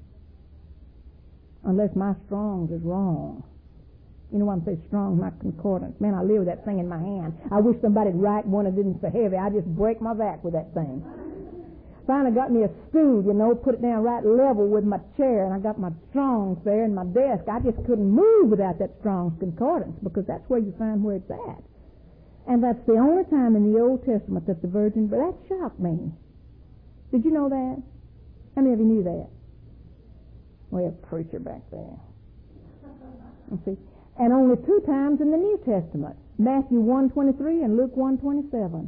Unless my Strong's is wrong. You know what I'm saying? Strong, my concordance. Man, I live with that thing in my hand. I wish somebody'd write one that isn't so heavy. I just break my back with that thing. Finally got me a stool, put it down right level with my chair, and I got my Strong's there and my desk. I just couldn't move without that Strong's Concordance, because that's where you find where it's at. And that's the only time in the Old Testament that the virgin, but that shocked me. Did you know that? How many of you knew that? We have a preacher back there. Let's see. And only 2 times in the New Testament. Matthew 1:23 and Luke 1:27.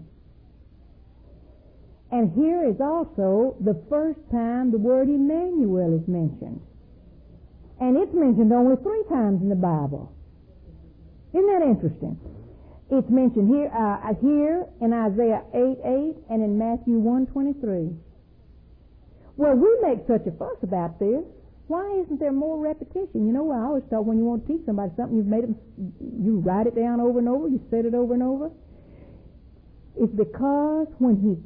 And here is also the first time the word Emmanuel is mentioned. And it's mentioned only 3 times in the Bible. Isn't that interesting? It's mentioned here in Isaiah 8:8 and in Matthew 1:23. Well, we make such a fuss about this. Why isn't there more repetition? I always thought when you want to teach somebody something, you write it down over and over, you said it over and over. It's because when he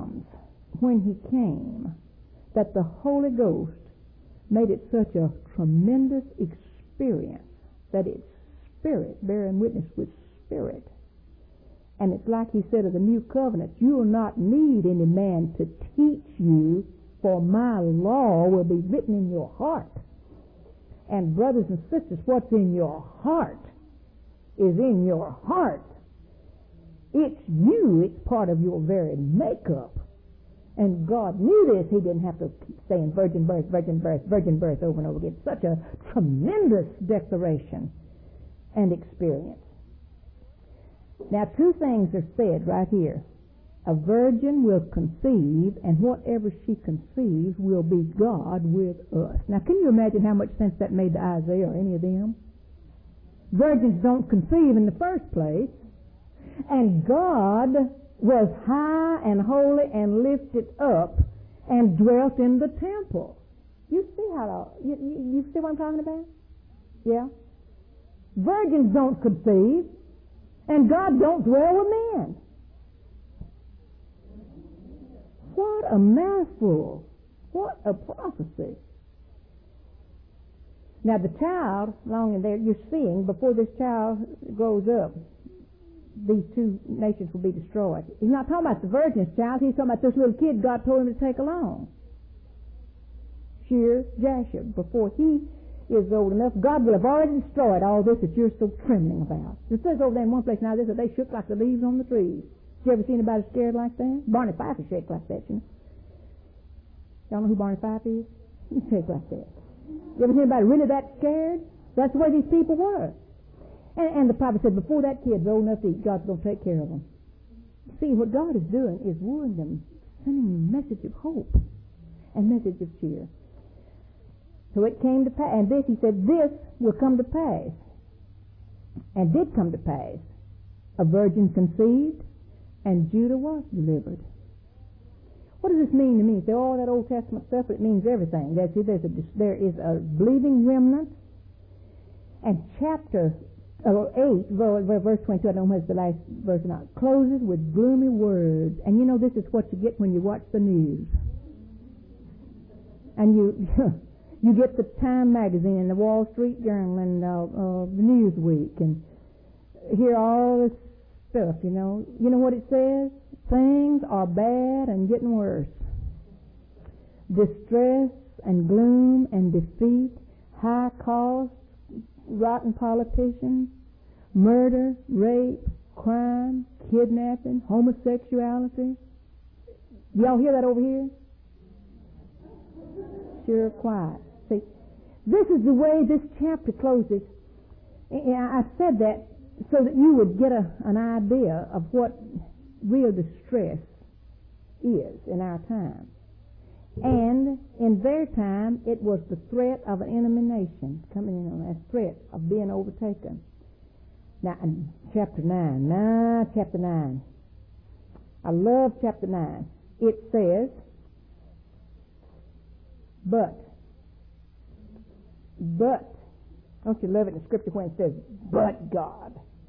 came, that the Holy Ghost made it such a tremendous experience that it's spirit, bearing witness with spirit. And it's like he said of the new covenant, you will not need any man to teach you, for my law will be written in your heart. And brothers and sisters, what's in your heart is in your heart. It's you. It's part of your very makeup. And God knew this. He didn't have to say in virgin birth, virgin birth, virgin birth over and over again. Such a tremendous declaration and experience. Now, 2 things are said right here. A virgin will conceive, and whatever she conceives will be God with us. Now, can you imagine how much sense that made to Isaiah or any of them? Virgins don't conceive in the first place. And God was high and holy and lifted up and dwelt in the temple. You see you see what I'm talking about? Yeah? Virgins don't conceive, and God don't dwell with men. What a mouthful. What a prophecy. Now the child, long in there, you're seeing, before this child grows up, these 2 nations will be destroyed. He's not talking about the virgin's child. He's talking about this little kid God told him to take along. Shear Jashub. Before he is old enough, God will have already destroyed all this that you're so trembling about. It says over there in one place now this, that they shook like the leaves on the trees. You ever seen anybody scared like that? Barney Fife is shake like that, Y'all know who Barney Fife is? He shake like that. You ever seen anybody really that scared? That's the way these people were. And the prophet said, before that kid's old enough to eat, God's going to take care of them. See, what God is doing is wooing them, sending them a message of hope and message of cheer. So it came to pass, and this, he said, this will come to pass. And did come to pass. A virgin conceived, and Judah was delivered. What does this mean to me? Say all that Old Testament stuff, it means everything. There is a believing remnant. And chapter 8, verse 22, I don't know what's the last verse or not, closes with gloomy words. And this is what you get when you watch the news. And you get the Time magazine and the Wall Street Journal and the Newsweek and hear all this stuff, You know what it says? Things are bad and getting worse. Distress and gloom and defeat, high cost, rotten politicians, murder, rape, crime, kidnapping, homosexuality. Y'all hear that over here? Sure, quiet. See, this is the way this chapter closes. I said that so that you would get an idea of what real distress is in our time. And in their time, it was the threat of an enemy nation coming in on that threat of being overtaken. Now, in chapter 9. I love chapter 9. It says, but, don't you love it in the scripture when it says, but God.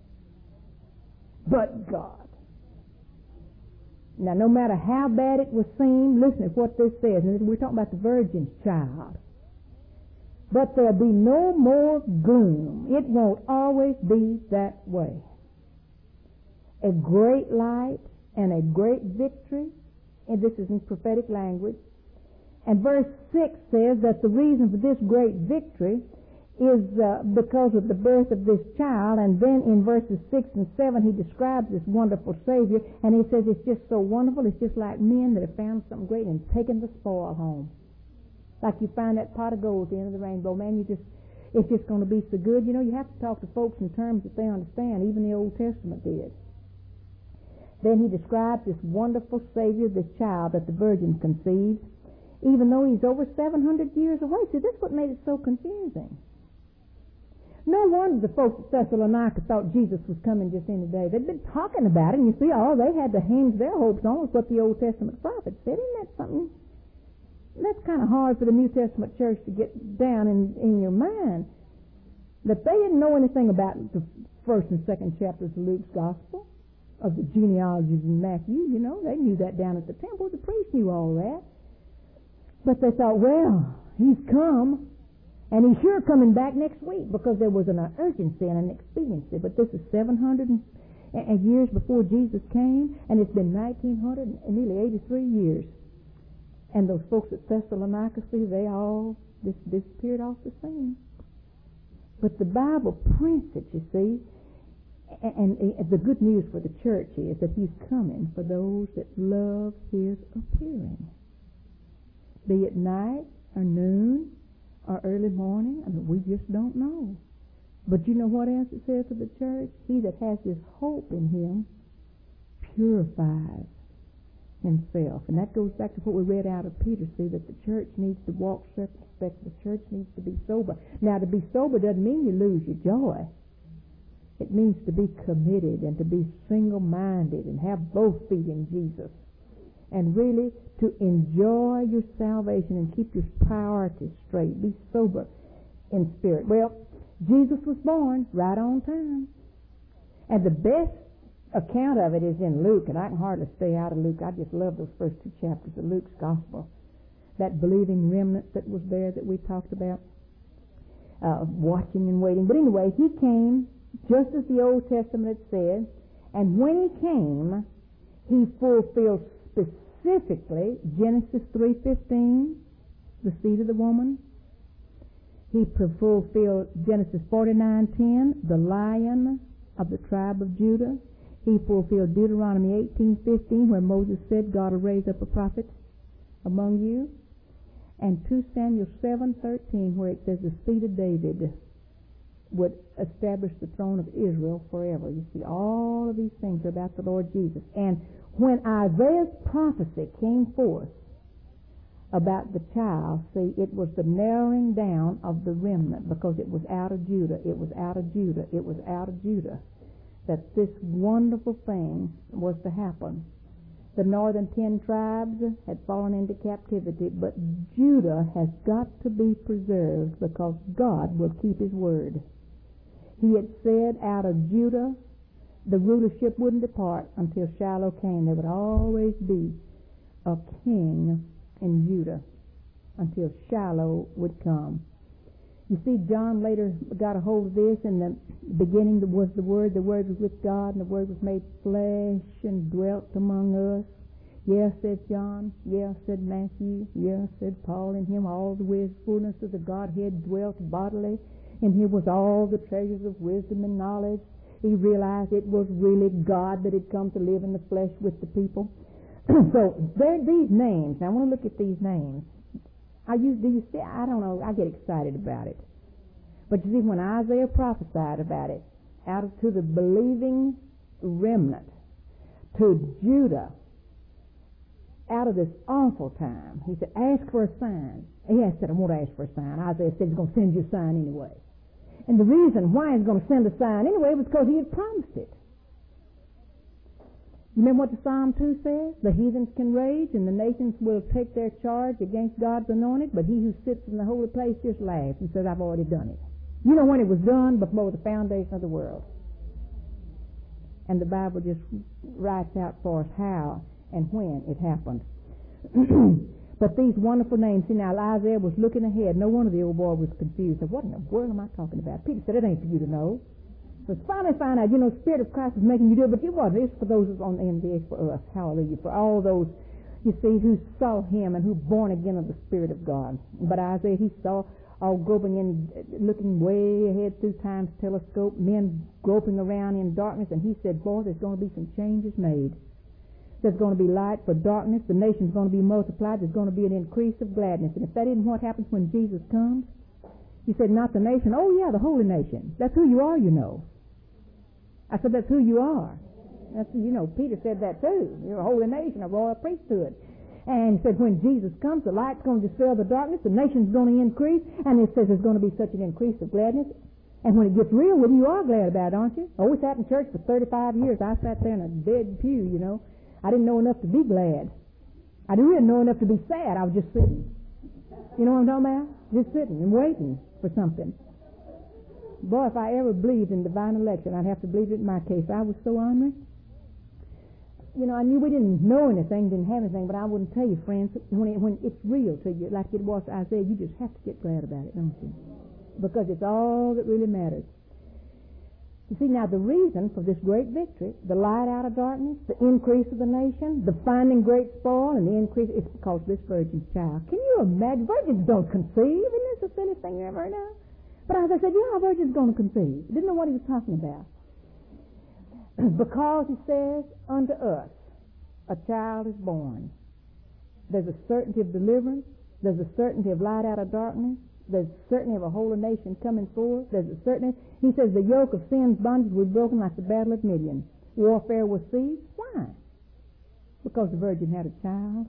Now, no matter how bad it was seen, listen to what this says. And we're talking about the virgin's child. But there'll be no more gloom. It won't always be that way. A great light and a great victory and this is in prophetic language. And verse 6 says that the reason for this great victory is because of the birth of this child. And then in verses 6 and 7 he describes this wonderful Savior, and he says it's just so wonderful. It's just like men that have found something great and taken the spoil home. Like you find that pot of gold at the end of the rainbow. Man, it's just going to be so good. You know, you have to talk to folks in terms that they understand. Even the Old Testament did. Then he describes this wonderful Savior, this child that the Virgin conceived, even though he's over 700 years away. See, that's what made it so confusing. No wonder the folks at Thessalonica thought Jesus was coming just any day. They'd been talking about it, and you see, all they had to hinge their hopes on was what the Old Testament prophets said. Isn't that something? That's kind of hard for the New Testament church to get down in your mind. That they didn't know anything about the first and second chapters of Luke's Gospel, of the genealogies in Matthew. You know, they knew that down at the temple. The priests knew all that. But they thought, well, he's come, and he's sure coming back next week, because there was an urgency and an expediency. But this is 700 years before Jesus came, and it's been 1900 and nearly 83 years. And those folks at Thessalonica, see, they all just disappeared off the scene. But the Bible prints it, you see, and the good news for the church is that he's coming for those that love his appearing. Be it night or noon or early morning, I mean, we just don't know. But you know what else it says to the church? He that has this hope in him purifies himself. And that goes back to what we read out of Peter, see, that the church needs to walk circumspect. The church needs to be sober. Now, to be sober doesn't mean you lose your joy. It means to be committed and to be single-minded and have both feet in Jesus. And really to enjoy your salvation and keep your priorities straight. Be sober in spirit. Well, Jesus was born right on time. And the best account of it is in Luke, and I can hardly stay out of Luke. I just love those first two chapters of Luke's Gospel. That believing remnant that was there that we talked about, watching and waiting. But anyway, he came just as the Old Testament had said, and when he came, he fulfilled specifically Genesis 3:15, the seed of the woman. He fulfilled Genesis 49:10, the Lion of the tribe of Judah. He fulfilled Deuteronomy 18:15, where Moses said, God will raise up a prophet among you. And 2 Samuel 7:13, where it says the seed of David would establish the throne of Israel forever. You see, all of these things are about the Lord Jesus. And when Isaiah's prophecy came forth about the child, see, it was the narrowing down of the remnant, because it was out of Judah, it was out of Judah, it was out of Judah, that this wonderful thing was to happen. The northern 10 tribes had fallen into captivity, but Judah has got to be preserved, because God will keep his word. He had said out of Judah the rulership wouldn't depart until Shiloh came. There would always be a king in Judah until Shiloh would come. You see, John later got a hold of this. In the beginning was the Word was with God, and the Word was made flesh and dwelt among us. Yes, said John. Yes, said Matthew. Yes, said Paul. In him all the fullness of the Godhead dwelt bodily. In him was all the treasures of wisdom and knowledge. He realized it was really God that had come to live in the flesh with the people. So there are these names. Now I want to look at these names. I don't know, I get excited about it. But you see, when Isaiah prophesied about it, to the believing remnant, to Judah, out of this awful time, he said, ask for a sign. He said, I won't ask for a sign. Isaiah said he's going to send you a sign anyway. And the reason why he's going to send a sign anyway was because he had promised it. You remember what the Psalm 2 says? The heathens can rage and the nations will take their charge against God's anointed, but he who sits in the holy place just laughs and says, I've already done it. You know when it was done? Before the foundation of the world. And the Bible just writes out for us how and when it happened. But these wonderful names, see, now Isaiah was looking ahead. No wonder the old boy was confused. Said, what in the world am I talking about? Peter said, it ain't for you to know. So it's finally found out, the Spirit of Christ is making you do it, but it wasn't. It's for those on the end, it's for us. Hallelujah. For all those, you see, who saw him and who born again of the Spirit of God. But Isaiah, he saw all groping in, looking way ahead through time's telescope, men groping around in darkness, and he said, boy, there's going to be some changes made. There's going to be light for darkness. The nation's going to be multiplied. There's going to be an increase of gladness. And if that isn't what happens when Jesus comes, he said, not the nation. Oh, yeah, the holy nation. That's who you are, you know. I said, that's who you are. That's, you know, Peter said that too. You're a holy nation, a royal priesthood. And he said, when Jesus comes, the light's going to dispel the darkness, the nation's going to increase, and it says there's going to be such an increase of gladness. And when it gets real with you, you are glad about it, aren't you? Oh, we sat in church for 35 years. I sat there in a dead pew, you know. I didn't know enough to be glad. I didn't know enough to be sad. I was just sitting. You know what I'm talking about? Just sitting and waiting for something. Boy, if I ever believed in divine election, I'd have to believe it in my case. I was so ornery. You know, I knew we didn't know anything, didn't have anything, but I wouldn't tell you, friends, when it's real to you, like it was to Isaiah, you just have to get glad about it, don't you? Because it's all that really matters. You see, now the reason for this great victory, the light out of darkness, the increase of the nation, the finding great spoil, and the increase, it's because this virgin's child. Can you imagine? Virgins don't conceive. Isn't this the silliest thing you ever heard of? But as I said, yeah, a virgin's going to conceive. Didn't know what he was talking about. Because he says, unto us a child is born. There's a certainty of deliverance. There's a certainty of light out of darkness. There's a certainty of a holy nation coming forth. There's a certainty. He says the yoke of sin's bondage was broken like the battle of Midian. Warfare was ceased. Why? Because the virgin had a child.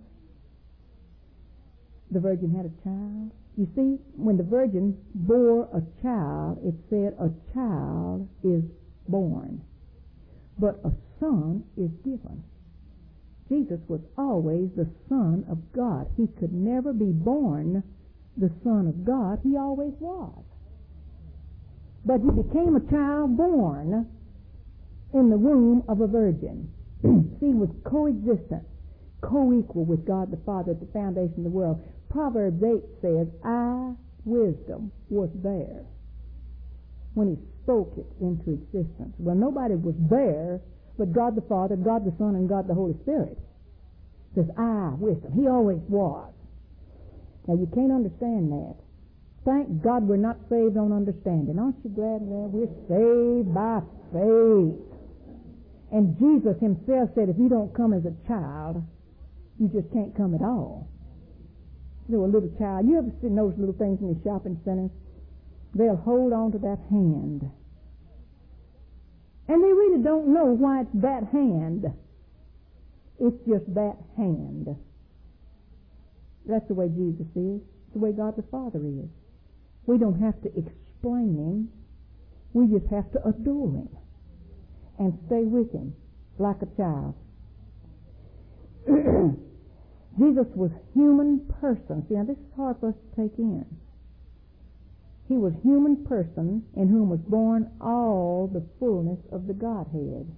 The virgin had a child. You see, when the virgin bore a child, it said a child is born. But a son is given. Jesus was always the Son of God. He could never be born the Son of God. He always was. But he became a child born in the womb of a virgin. See, he was coexistent, co-equal with God the Father at the foundation of the world. Proverbs 8 says, wisdom was there when he spoke it into existence. Well, nobody was there but God the Father, God the Son, and God the Holy Spirit. It says, wisdom. He always was. Now, you can't understand that. Thank God we're not saved on understanding. Aren't you glad that we're saved by faith? And Jesus himself said, if you don't come as a child, you just can't come at all. You know, a little child, you ever see those little things in the shopping centers? They'll hold on to that hand. And they really don't know why it's that hand. It's just that hand. That's the way Jesus is. It's the way God the Father is. We don't have to explain him. We just have to adore him and stay with him like a child. Jesus was human person. See, now this is hard for us to take in. He was human person in whom was born all the fullness of the Godhead.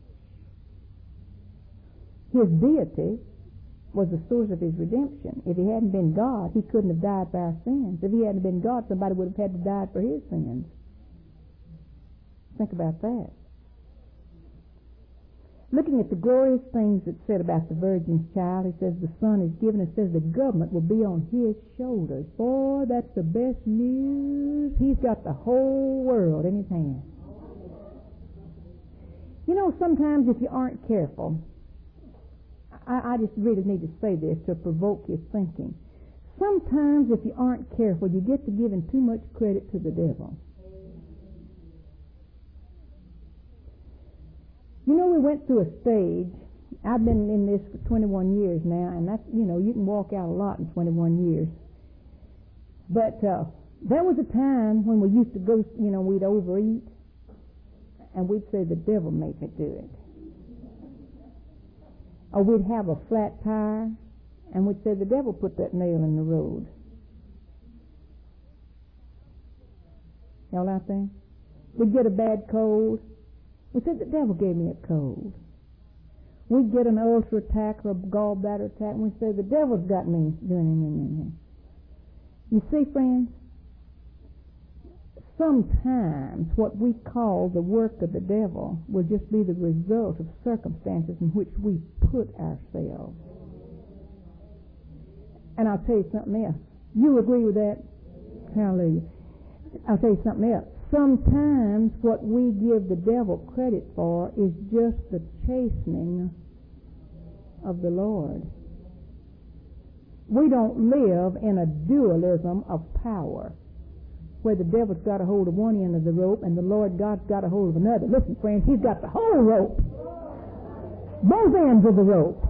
His deity was the source of his redemption. If he hadn't been God, he couldn't have died for our sins. If he hadn't been God, somebody would have had to die for his sins. Think about that. Looking at the glorious things that said about the virgin's child, he says the Son is given. It says the government will be on his shoulders. Boy, that's the best news. He's got the whole world in his hand. You know, sometimes if you aren't careful, I just really need to say this to provoke your thinking. Sometimes if you aren't careful, you get to giving too much credit to the devil. You know, we went through a stage. I've been in this for 21 years now, and that's, you know, you can walk out a lot in 21 years. But there was a time when we used to go, you know, we'd overeat, and we'd say, the devil made me do it. Or we'd have a flat tire, and we'd say, the devil put that nail in the road. Y'all out there? We'd get a bad cold. We said, the devil gave me a cold. We'd get an ulcer attack or a gallbladder attack, and we'd say, the devil's got me doing it. You see, friends, sometimes what we call the work of the devil will just be the result of circumstances in which we put ourselves. And I'll tell you something else. You agree with that? Hallelujah. I'll tell you something else. Sometimes what we give the devil credit for is just the chastening of the Lord. We don't live in a dualism of power, where the devil's got a hold of one end of the rope and the Lord God's got a hold of another. Listen, friends, he's got the whole rope. Both ends of the rope.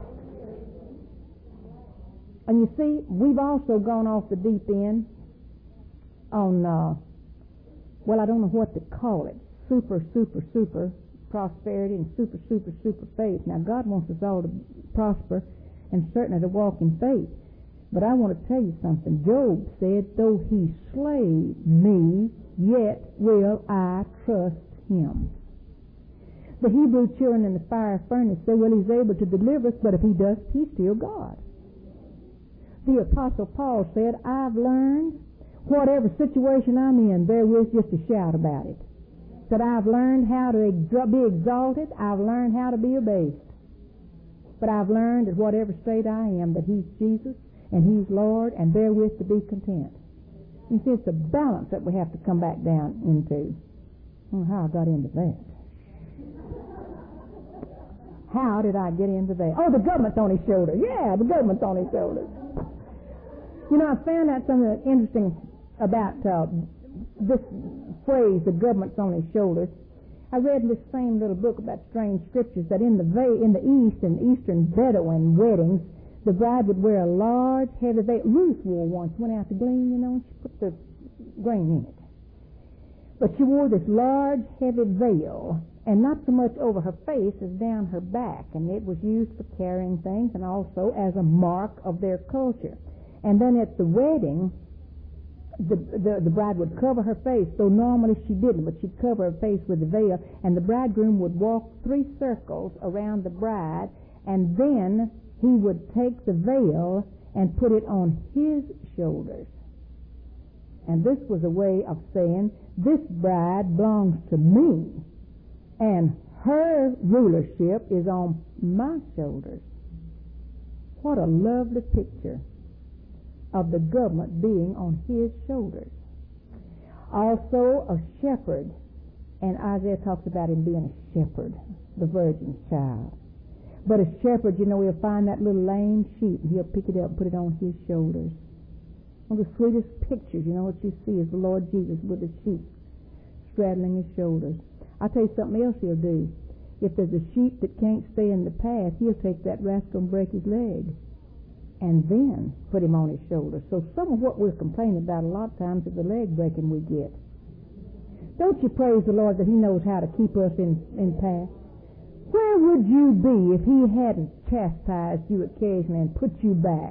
And you see, we've also gone off the deep end on, well, I don't know what to call it, super prosperity and super faith. Now, God wants us all to prosper and certainly to walk in faith. But I want to tell you something. Job said, though he slay me, yet will I trust him. The Hebrew children in the fire furnace said, well, he's able to deliver us, but if he does, he's still God. The Apostle Paul said, I've learned, whatever situation I'm in, therewith just to shout about it. That I've learned how to be exalted, I've learned how to be abased. But I've learned that whatever state I am, that he's Jesus, and he's Lord, and therewith to be content. You see, it's a balance that we have to come back down into. I don't know how I got into that. How did I get into that? Oh, the government's on his shoulder. Yeah, the government's on his shoulders. You know, I found out something interesting about this phrase, the government's on his shoulders. I read in this same little book about strange scriptures that in the East, in Eastern Bedouin weddings, the bride would wear a large, heavy veil. Ruth wore once, went out to glean, you know, and she put the grain in it. But she wore this large, heavy veil, and not so much over her face as down her back, and it was used for carrying things and also as a mark of their culture. And then at the wedding, the bride would cover her face, though normally she didn't, but she'd cover her face with the veil, and the bridegroom would walk 3 circles around the bride, and then he would take the veil and put it on his shoulders. And this was a way of saying, this bride belongs to me, and her rulership is on my shoulders. What a lovely picture of the government being on his shoulders. Also a shepherd, and Isaiah talks about him being a shepherd, the virgin's child. But a shepherd, you know, he'll find that little lame sheep and he'll pick it up and put it on his shoulders. One of the sweetest pictures, you know, what you see is the Lord Jesus with the sheep straddling his shoulders. I'll tell you something else he'll do. If there's a sheep that can't stay in the path, he'll take that rascal and break his leg and then put him on his shoulders. So some of what we're complaining about a lot of times is the leg breaking we get. Don't you praise the Lord that he knows how to keep us in path? Where would you be if he hadn't chastised you occasionally and put you back?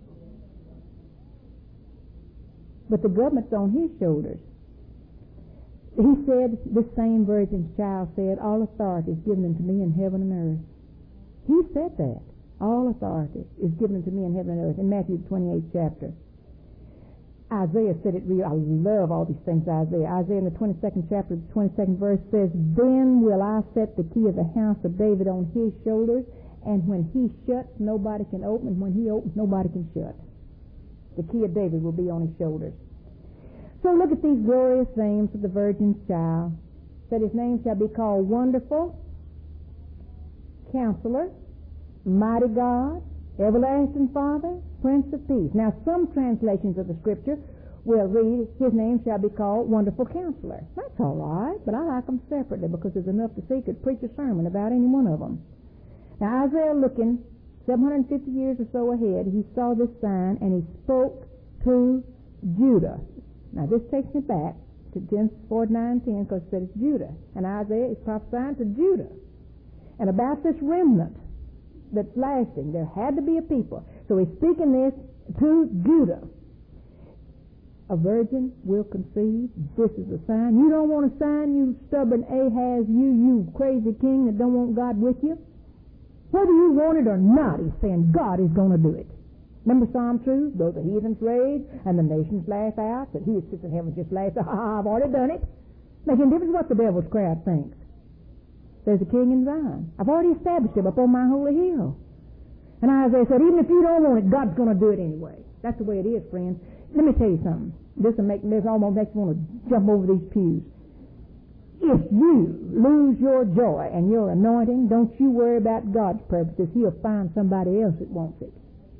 But the government's on his shoulders. He said, this same virgin's child said, all authority is given unto me in heaven and earth. He said that. All authority is given unto me in heaven and earth, in Matthew 28th chapter. Isaiah said it real. I love all these things, Isaiah. Isaiah in the 22nd chapter, the 22nd verse says, then will I set the key of the house of David on his shoulders, and when he shuts, nobody can open, and when he opens, nobody can shut. The key of David will be on his shoulders. So look at these glorious names of the virgin's child. That his name shall be called Wonderful, Counselor, Mighty God, Everlasting Father, Prince of Peace. Now, some translations of the Scripture will read, his name shall be called Wonderful Counselor. That's all right, but I like them separately because there's enough to see could preach a sermon about any one of them. Now, Isaiah, looking 750 years or so ahead, he saw this sign and he spoke to Judah. Now, this takes me back to Genesis 4:9-10 because it said it's Judah. And Isaiah is prophesying to Judah. And about this remnant that's lasting, there had to be a people. So he's speaking this to Judah. A virgin will conceive. This is a sign. You don't want a sign, you stubborn Ahaz, you crazy king that don't want God with you? Whether you want it or not, he's saying God is going to do it. Remember Psalm 2? Though the heathens rage and the nations laugh out, that he sits in heaven just laughs, I've already done it. Making a difference what the devil's crowd thinks. There's a king in Zion. I've already established him up on my holy hill. And Isaiah said, even if you don't want it, God's going to do it anyway. That's the way it is, friends. Let me tell you something. This almost makes you want to jump over these pews. If you lose your joy and your anointing, don't you worry about God's purposes. He'll find somebody else that wants it.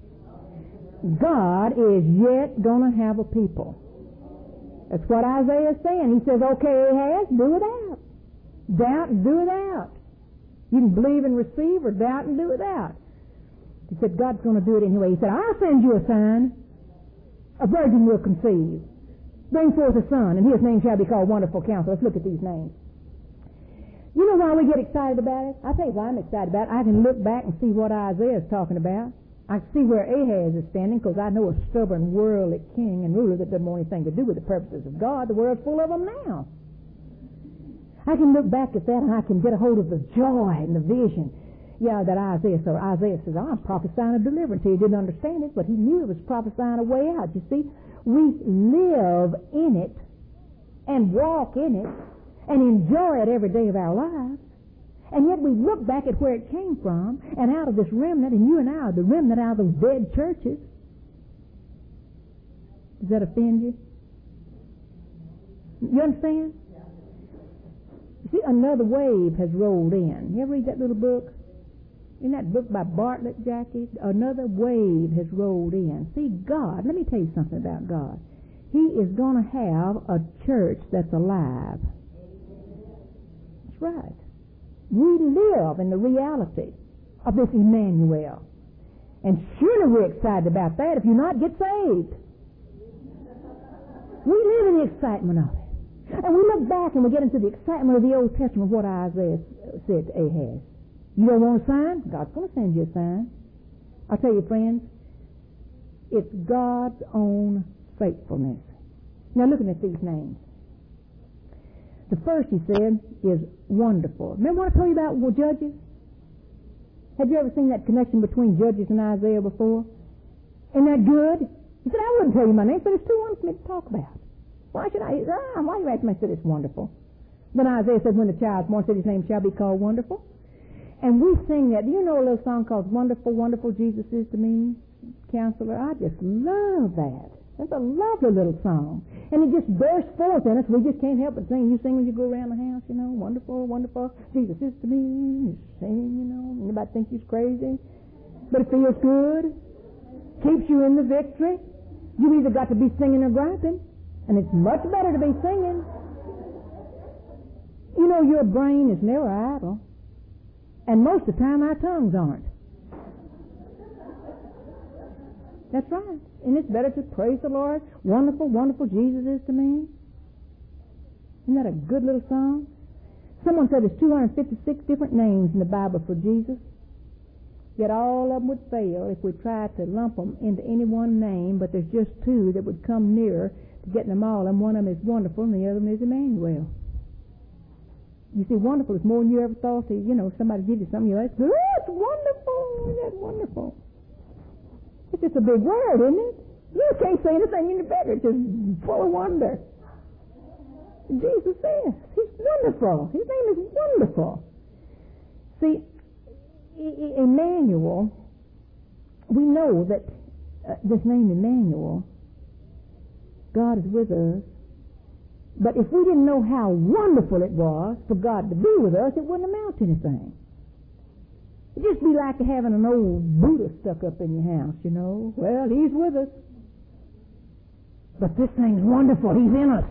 God is yet going to have a people. That's what Isaiah is saying. He says, okay, Ahaz, do it out. Doubt and do it out. You can believe and receive, or doubt and do it out. He said, God's going to do it anyway. He said, I'll send you a sign. A virgin will conceive. Bring forth a son, and his name shall be called Wonderful Counselor. Let's look at these names. You know why we get excited about it? I'll tell you why I'm excited about it. I can look back and see what Isaiah is talking about. I can see where Ahaz is standing, because I know a stubborn, worldly king and ruler that doesn't want anything to do with the purposes of God. The world's full of them now. I can look back at that, and I can get a hold of the joy and the vision. Yeah, that Isaiah saw. Isaiah says, I'm prophesying a deliverance. He didn't understand it, but he knew it was prophesying a way out. You see, we live in it and walk in it and enjoy it every day of our lives. And yet we look back at where it came from, and out of this remnant, and you and I are the remnant out of those dead churches. Does that offend you? You understand? You see, another wave has rolled in. You ever read that little book? In that book by Bartlett, Jackie, another wave has rolled in. See, God, let me tell you something about God. He is going to have a church that's alive. That's right. We live in the reality of this Emmanuel. And surely we're excited about that. If you're not, get saved. We live in the excitement of it. And we look back and we get into the excitement of the Old Testament, what Isaiah said to Ahaz. You don't want a sign? God's going to send you a sign. I'll tell you, friends, it's God's own faithfulness. Now, looking at these names. The first, he said, is Wonderful. Remember what I told you about Judges? Have you ever seen that connection between Judges and Isaiah before? Isn't that good? He said, I wouldn't tell you my name, but it's too wonderful for me to talk about. Why should I? Why you asking me? I said, it's wonderful. Then Isaiah said, when the child's born, said his name shall be called Wonderful. And we sing that. Do you know a little song called Wonderful, Wonderful Jesus is to me, Counselor? I just love that. That's a lovely little song. And it just bursts forth in us. We just can't help but sing. You sing when you go around the house, you know, wonderful, wonderful. Jesus is to me. You sing, you know. Anybody think you're crazy? But it feels good. Keeps you in the victory. You either got to be singing or griping. And it's much better to be singing. You know, your brain is never idle. And most of the time our tongues aren't. That's right. And it's better to praise the Lord. Wonderful, wonderful Jesus is to me. Isn't that a good little song? Someone said there's 256 different names in the Bible for Jesus. Yet all of them would fail if we tried to lump them into any one name, but there's just two that would come nearer to getting them all, and one of them is Wonderful and the other one is Emmanuel. You see, wonderful is more than you ever thought. You know, somebody gives you something, you're like, oh, it's wonderful. Isn't that wonderful? It's just a big word, isn't it? You can't say anything any better. It's just full of wonder. Jesus says, he's wonderful. His name is Wonderful. See, Emmanuel, we know that this name Emmanuel, God is with us. But if we didn't know how wonderful it was for God to be with us, it wouldn't amount to anything. It'd just be like having an old Buddha stuck up in your house, you know. Well, he's with us. But this thing's wonderful. He's in us.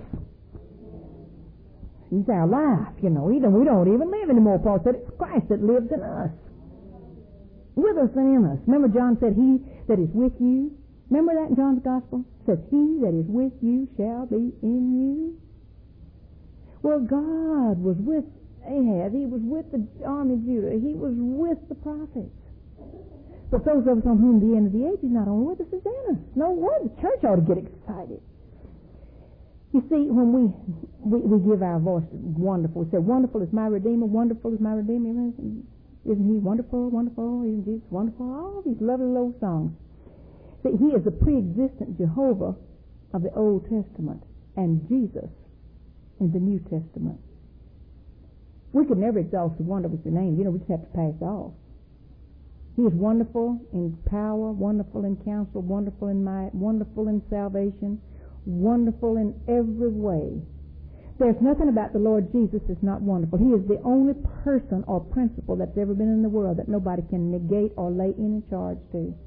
He's our life, you know. We don't even live anymore. Paul said it's Christ that lives in us. With us and in us. Remember John said, he that is with you. Remember that in John's Gospel? It says, he that is with you shall be in you. Well, God was with Ahaz. He was with the army of Judah. He was with the prophets. But those of us on whom the end of the age is not only with us, is in us. No wonder the church ought to get excited. You see, when we give our voice to Wonderful, we say, wonderful is my Redeemer, wonderful is my Redeemer. Isn't he wonderful, wonderful? Isn't Jesus wonderful? All these lovely little songs. See, he is the pre-existent Jehovah of the Old Testament and Jesus in the New Testament. We could never exhaust the wonder of his name. You know, we just have to pass off. He is wonderful in power, wonderful in counsel, wonderful in might, wonderful in salvation, wonderful in every way. There's nothing about the Lord Jesus that's not wonderful. He is the only person or principle that's ever been in the world that nobody can negate or lay any charge to.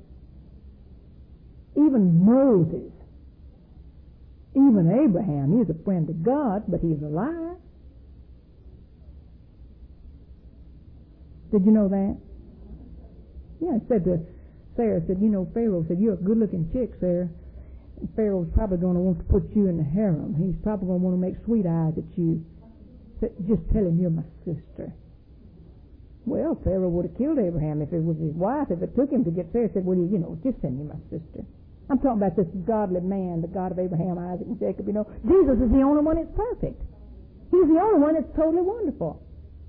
Even Moses, even Abraham, he's a friend of God, but he's a liar. Did you know that? Yeah, it said to Sarah, said, you know, Pharaoh said, you're a good-looking chick, Sarah. And Pharaoh's probably going to want to put you in the harem. He's probably going to want to make sweet eyes at you. Said, just tell him you're my sister. Well, Pharaoh would have killed Abraham if it was his wife. If it took him to get Sarah, said, well, you know, just send me my sister. I'm talking about this godly man, the God of Abraham, Isaac, and Jacob. You know, Jesus is the only one that's perfect. He's the only one that's totally wonderful.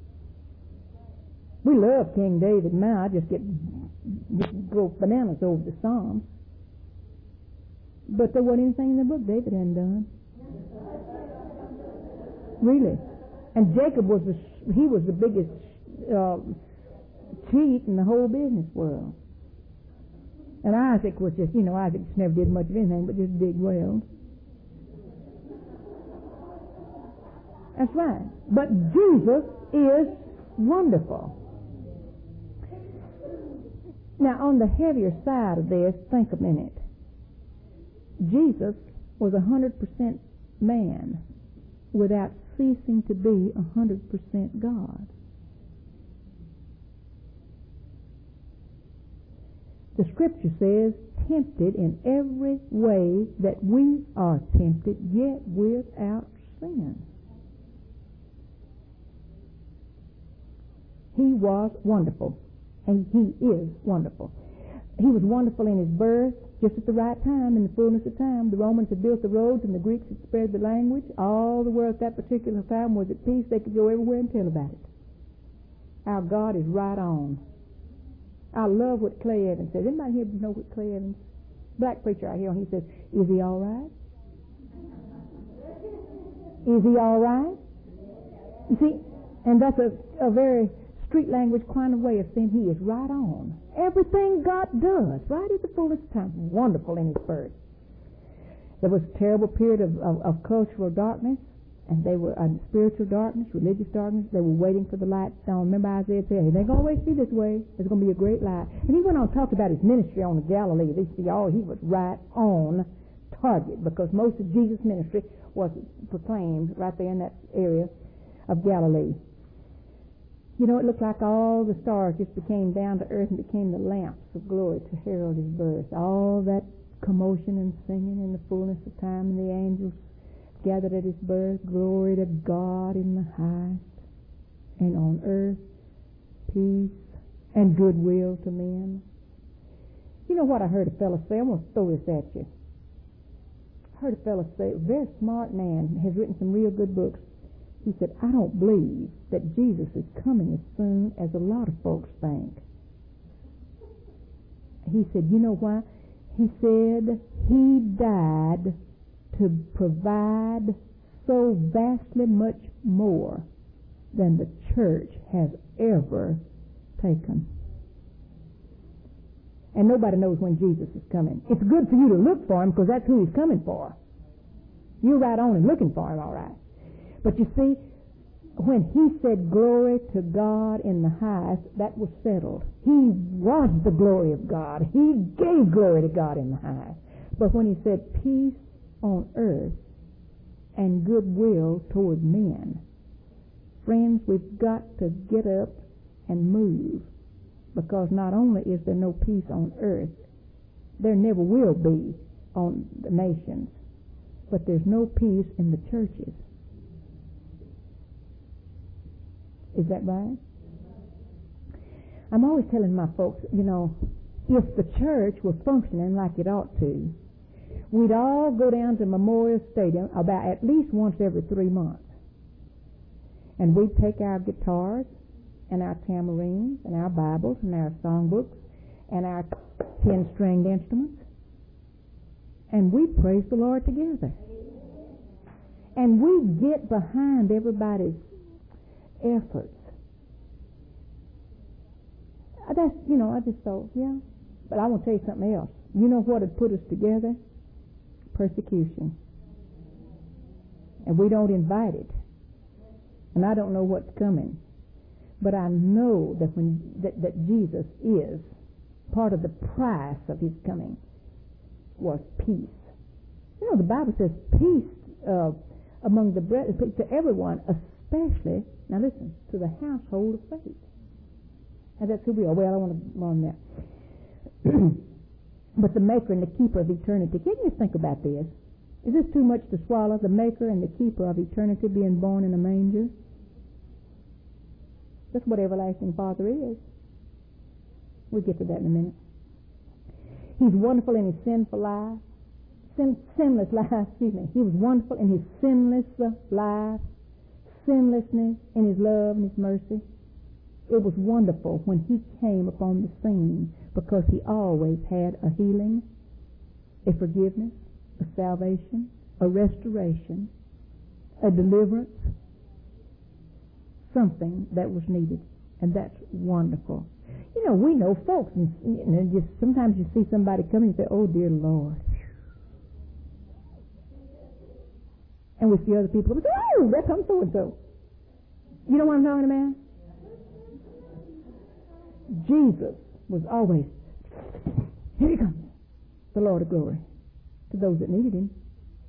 We love King David now. I just go bananas over the Psalms. But there wasn't anything in the book David hadn't done. Really. And Jacob was the biggest cheat in the whole business world. And Isaac was just, Isaac just never did much of anything but just dig wells. That's right. But Jesus is wonderful. Now, on the heavier side of this, think a minute. Jesus was 100% man without ceasing to be 100% God. The Scripture says, tempted in every way that we are tempted, yet without sin. He was wonderful, and he is wonderful. He was wonderful in his birth, just at the right time, in the fullness of time. The Romans had built the roads, and the Greeks had spread the language. All the world at that particular time was at peace. They could go everywhere and tell about it. Our God is right on. I love what Clay Evans says. Anybody here know what Clay Evans, black preacher out here, and he says, is he all right? Is he all right? You see, and that's a very street language kind of way of saying he is right on. Everything God does, right at the fullest time, wonderful in his birth. There was a terrible period of cultural darkness, and they were in spiritual darkness, religious darkness. They were waiting for the light. Now remember Isaiah said, it ain't going to always be this way. There's going to be a great light. And he went on to talk about his ministry on the Galilee. They see, he was right on target, because most of Jesus' ministry was proclaimed right there in that area of Galilee. You know, it looked like all the stars just became down to earth and became the lamps of glory to herald his birth. All that commotion and singing in the fullness of time, and the angels gathered at his birth. Glory to God in the highest, and on earth peace and goodwill to men. You know what I heard a fellow say? I'm going to throw this at you. I heard a fellow say, a very smart man, has written some real good books. He said, I don't believe that Jesus is coming as soon as a lot of folks think. He said, you know why? He said he died to provide so vastly much more than the church has ever taken. And nobody knows when Jesus is coming. It's good for you to look for him, because that's who he's coming for. You're right on and looking for him, all right. But you see, when he said glory to God in the highest, that was settled. He was the glory of God. He gave glory to God in the highest. But when he said peace on earth and goodwill toward men, friends, we've got to get up and move, because not only is there no peace on earth, there never will be on the nations, but there's no peace in the churches. Is that right? I'm always telling my folks, if the church were functioning like it ought to, we'd all go down to Memorial Stadium about at least once every 3 months. And we'd take our guitars and our tamarines and our Bibles and our songbooks and our 10-stringed instruments, and we'd praise the Lord together. And we'd get behind everybody's efforts. That's, I just thought, yeah. But I want to tell you something else. You know what had put us together? Persecution. And we don't invite it. And I don't know what's coming. But I know that that Jesus is part of the price of his coming was peace. The Bible says peace among the brethren, to everyone, especially, now listen, to the household of faith. And that's who we are. Well, I want to learn that. But the maker and the keeper of eternity. Can you think about this? Is this too much to swallow? The maker and the keeper of eternity being born in a manger? That's what everlasting Father is. We'll get to that in a minute. He's wonderful in his sinful life. Sinless life, excuse me. He was wonderful in his sinless life. Sinlessness in his love and his mercy. It was wonderful when he came upon the scene because he always had a healing, a forgiveness, a salvation, a restoration, a deliverance, something that was needed. And that's wonderful. We know folks, and just sometimes you see somebody come and you say, oh, dear Lord. And we see other people who say, oh, there comes so-and-so. You know what I'm talking about? Jesus was always, here he comes, the Lord of glory, to those that needed him.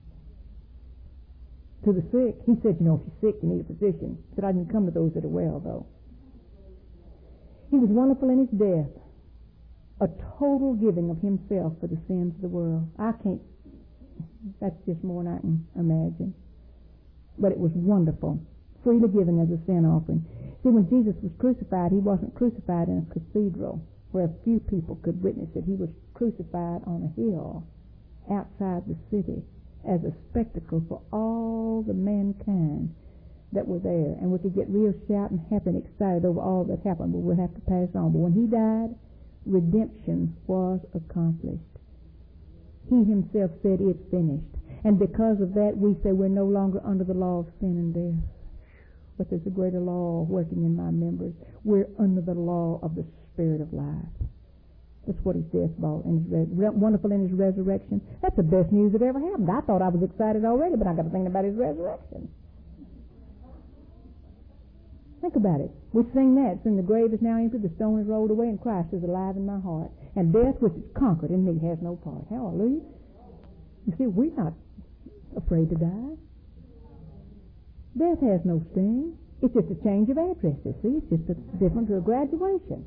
To the sick, he said, if you're sick, you need a physician. He said, I didn't come to those that are well, though. He was wonderful in his death, a total giving of himself for the sins of the world. That's just more than I can imagine. But it was wonderful, freely given as a sin offering. See, when Jesus was crucified, he wasn't crucified in a cathedral where a few people could witness it. He was crucified on a hill outside the city as a spectacle for all the mankind that were there. And we could get real shouting, happy, and excited over all that happened, but we'll have to pass on. But when he died, redemption was accomplished. He himself said, it's finished. And because of that, we say we're no longer under the law of sin and death. But there's a greater law working in my members. We're under the law of the Spirit of life. That's what his death brought. And wonderful in his resurrection. That's the best news that ever happened. I thought I was excited already, but I got to think about his resurrection. Think about it. We sing that. Sing, the grave is now empty, the stone is rolled away, and Christ is alive in my heart. And death, which is conquered in me, has no part. Hallelujah. You see, we're not afraid to die. Death has no sting. It's just a change of addresses. See, it's just a different graduation.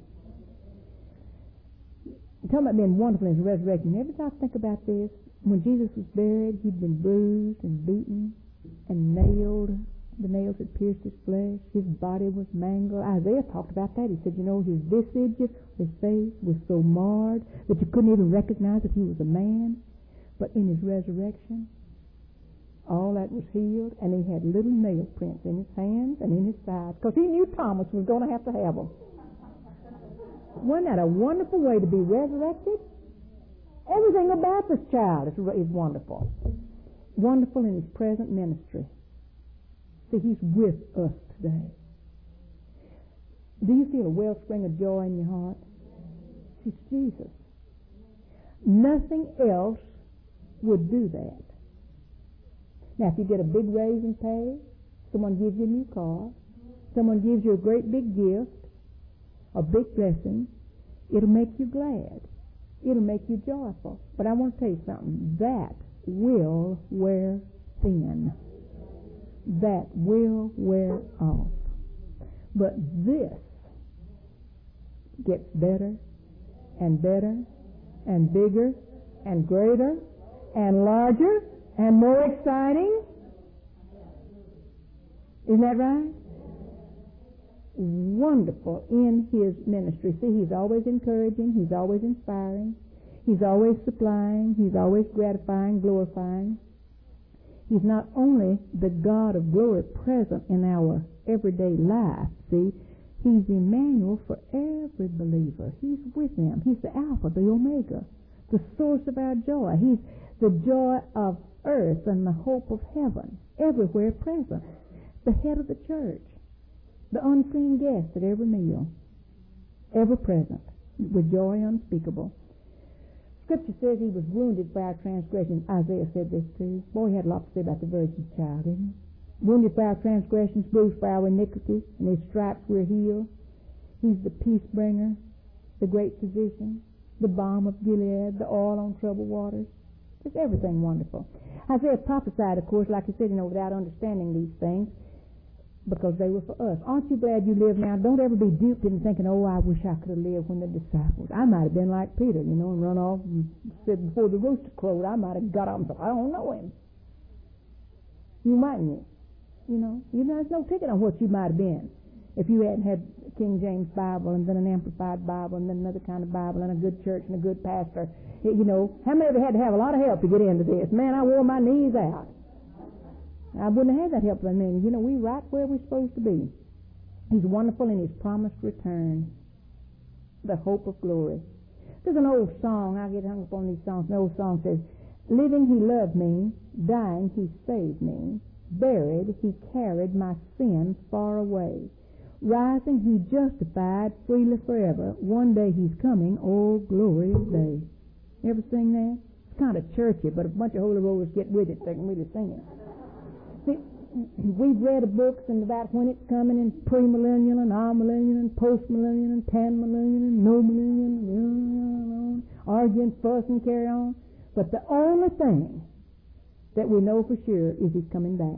I'm talking about being wonderful in his resurrection. Every time I think about this, when Jesus was buried, he'd been bruised and beaten and nailed. The nails had pierced his flesh. His body was mangled. Isaiah talked about that. He said, his visage, his face was so marred that you couldn't even recognize that he was a man. But in his resurrection, all that was healed, and he had little nail prints in his hands and in his sides, because he knew Thomas was going to have them. Wasn't that a wonderful way to be resurrected? Everything about this child is wonderful. Wonderful in his present ministry. See, he's with us today. Do you feel a wellspring of joy in your heart? It's Jesus. Nothing else would do that. Now, if you get a big raise in pay, someone gives you a new car, someone gives you a great big gift, a big blessing, it'll make you glad. It'll make you joyful. But I want to tell you something. That will wear thin. That will wear off. But this gets better and better and bigger and greater and larger and more exciting. Isn't that right? Wonderful in his ministry. See, he's always encouraging. He's always inspiring. He's always supplying. He's always gratifying, glorifying. He's not only the God of glory present in our everyday life, see, he's Emmanuel for every believer. He's with them. He's the Alpha, the Omega, the source of our joy. He's the joy of earth and the hope of heaven, everywhere present. The head of the church, the unseen guest at every meal, ever present, with joy unspeakable. Scripture says he was wounded for our transgressions. Isaiah said this too. Boy, he had a lot to say about the virgin child, didn't he? Wounded for our transgressions, bruised for our iniquities, and his stripes we're healed. He's the peace bringer, the great physician, the balm of Gilead, the oil on troubled waters. Just everything wonderful. Isaiah prophesied, of course, like I said, without understanding these things, because they were for us. Aren't you glad you live now? Don't ever be duped into thinking, oh, I wish I could have lived when the disciples. I might have been like Peter, and run off and said before the rooster crowed, I might have got up and said, I don't know him. You mightn't. There's no ticket on what you might have been if you hadn't had King James Bible and then an Amplified Bible and then another kind of Bible and a good church and a good pastor. How many of you had to have a lot of help to get into this? Man, I wore my knees out. I wouldn't have had that help by me. We're right where we're supposed to be. He's wonderful in his promised return, the hope of glory. There's an old song, I get hung up on these songs. An old song says, living he loved me, dying he saved me, buried he carried my sins far away, rising he justified freely forever, one day he's coming, oh glorious day. You ever sing that? It's kind of churchy, but if a bunch of holy rollers get with it, they can really sing it. See, we've read books about when it's coming in premillennial and amillennial and postmillennial and panmillennial and no millennial, argue and fuss and carry on. But the only thing that we know for sure is he's coming back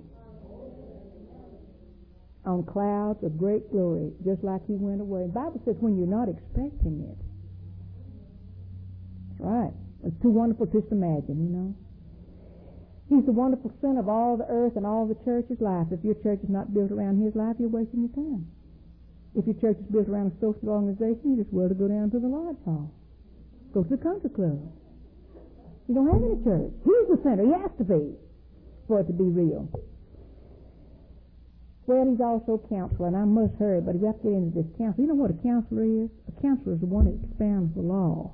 on clouds of great glory, just like he went away. The Bible says when you're not expecting it. That's right. It's too wonderful just to imagine, He's the wonderful center of all the earth and all the church's life. If your church is not built around his life, you're wasting your time. If your church is built around a social organization, you just well to go down to the lodge hall. Go to the country club. You don't have any church. He's the center. He has to be for it to be real. Well, he's also counselor, and I must hurry, but we have to get into this counselor. You know what a counselor is? A counselor is the one that expounds the law.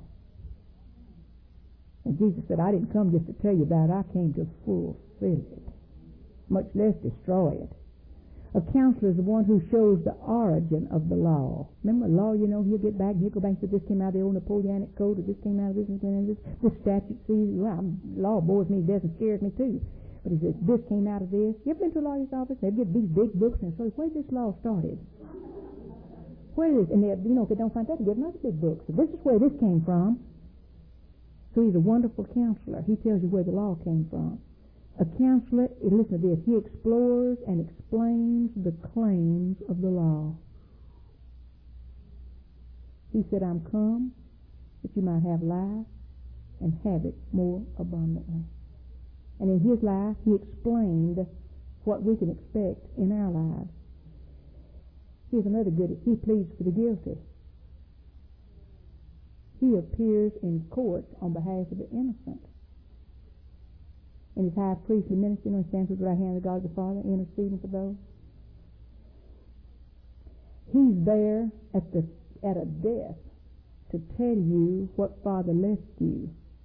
And Jesus said, I didn't come just to tell you about it. I came to fulfill it, much less destroy it. A counselor is the one who shows the origin of the law. Remember, law, he'll get back and he'll go back and say, this came out of the old Napoleonic Code, or this came out of this, this statute sees, law bores me to death and scares me too. But he says, this came out of this. You ever been to a lawyer's office? They get these big books and say, where did this law started? Where is it? And if they don't find that, they get another big book. So this is where this came from. So he's a wonderful counselor. He tells you where the law came from. A counselor, listen to this, he explores and explains the claims of the law. He said, I'm come that you might have life and have it more abundantly. And in his life, he explained what we can expect in our lives. Here's another goodie. He pleads for the guilty. He appears in court on behalf of the innocent. In his high priestly ministry, he stands with the right hand of God the Father, interceding for those. He's there at a death to tell you what Father left you.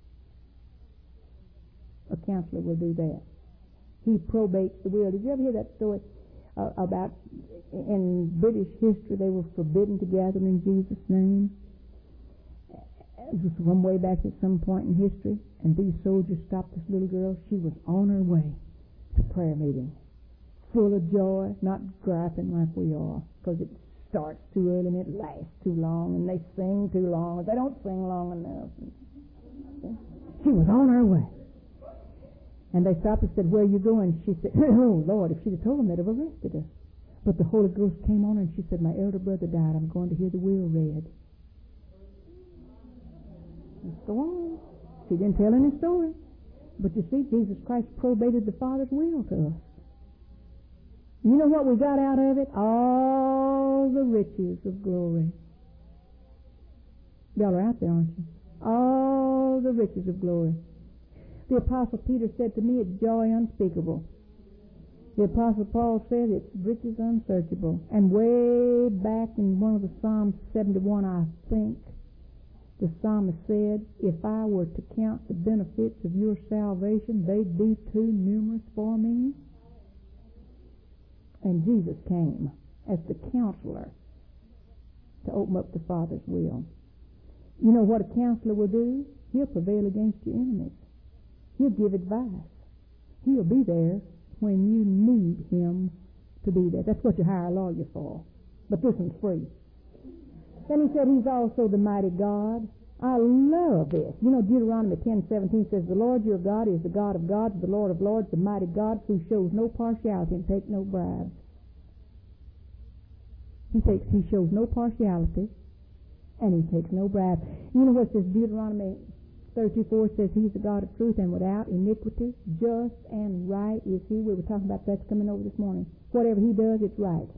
A counselor will do that. He probates the will. Did you ever hear that story about in British history they were forbidden to gather in Jesus' name? This was one way back at some point in history, and these soldiers stopped this little girl. She was on her way to prayer meeting, full of joy, not griping like we are, because it starts too early and it lasts too long, and they sing too long, and they don't sing long enough. She was on her way. And they stopped and said, where are you going? She said, oh, Lord, if she'd have told them, they'd have arrested her. But the Holy Ghost came on her, and she said, my elder brother died. I'm going to hear the will read. Go on. She didn't tell any story. But you see, Jesus Christ probated the Father's will to us. You know what we got out of it? All the riches of glory. Y'all are out there, aren't you? All the riches of glory. The Apostle Peter said to me, it's joy unspeakable. The Apostle Paul said it's riches unsearchable. And way back in one of the Psalms 71, I think, the psalmist said, if I were to count the benefits of your salvation, they'd be too numerous for me. And Jesus came as the counselor to open up the Father's will. You know what a counselor will do? He'll prevail against your enemies. He'll give advice. He'll be there when you need him to be there. That's what you hire a lawyer for. But this one's free. Then he said he's also the mighty God. I love this. You know, Deuteronomy 10:17 says, the Lord your God is the God of gods, the Lord of lords, the mighty God who shows no partiality and takes no bribes. He shows no partiality and he takes no bribes. You know what says Deuteronomy 32:4 says he's the God of truth and without iniquity, just and right is he. We were talking about that's coming over this morning. Whatever he does, it's right.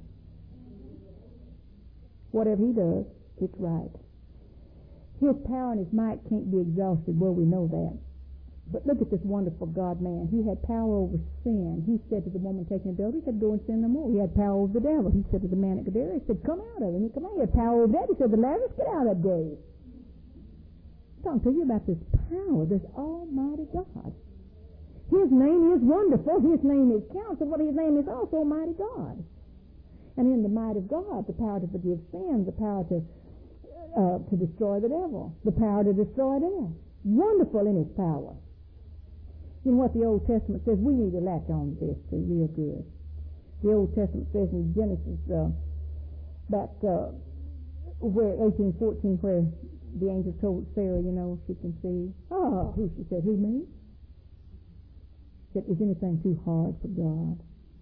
Whatever he does, it's right. His power and his might can't be exhausted. Well, we know that. But look at this wonderful God-man. He had power over sin. He said to the woman taking adultery, he said, go and sin no more. He had power over the devil. He said to the man at Gadara, he said, come out of it. And he come out. He had power over that. He said, the Lazarus, get out of that grave. I'm talking to you about this power, this almighty God. His name is wonderful. His name is counselor, but his name is also mighty God. And in the might of God, the power to forgive sins, the power to destroy the devil, the power to destroy death. Wonderful in his power. You know what the Old Testament says? We need to latch on to this too, real good. The Old Testament says in Genesis, back where 18:14, where the angel told Sarah, you know, she can see. Oh, who? She said, who, me? She said, is anything too hard for God?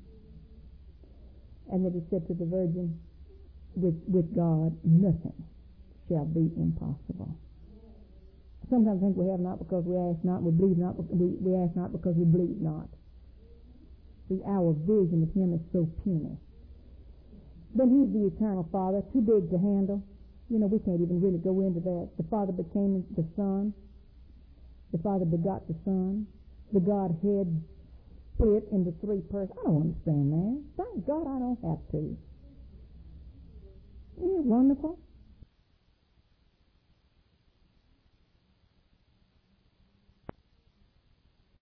And then he said to the virgin, with God, nothing shall be impossible. Sometimes I think we have not because we ask not, we believe not, we ask not because we believe not. See, our vision of him is so puny. But he's the eternal Father, too big to handle. You know, we can't even really go into that. The Father became the Son. The Father begot the Son. The Godhead split into three persons. I don't understand that. Thank God I don't have to. Isn't it wonderful?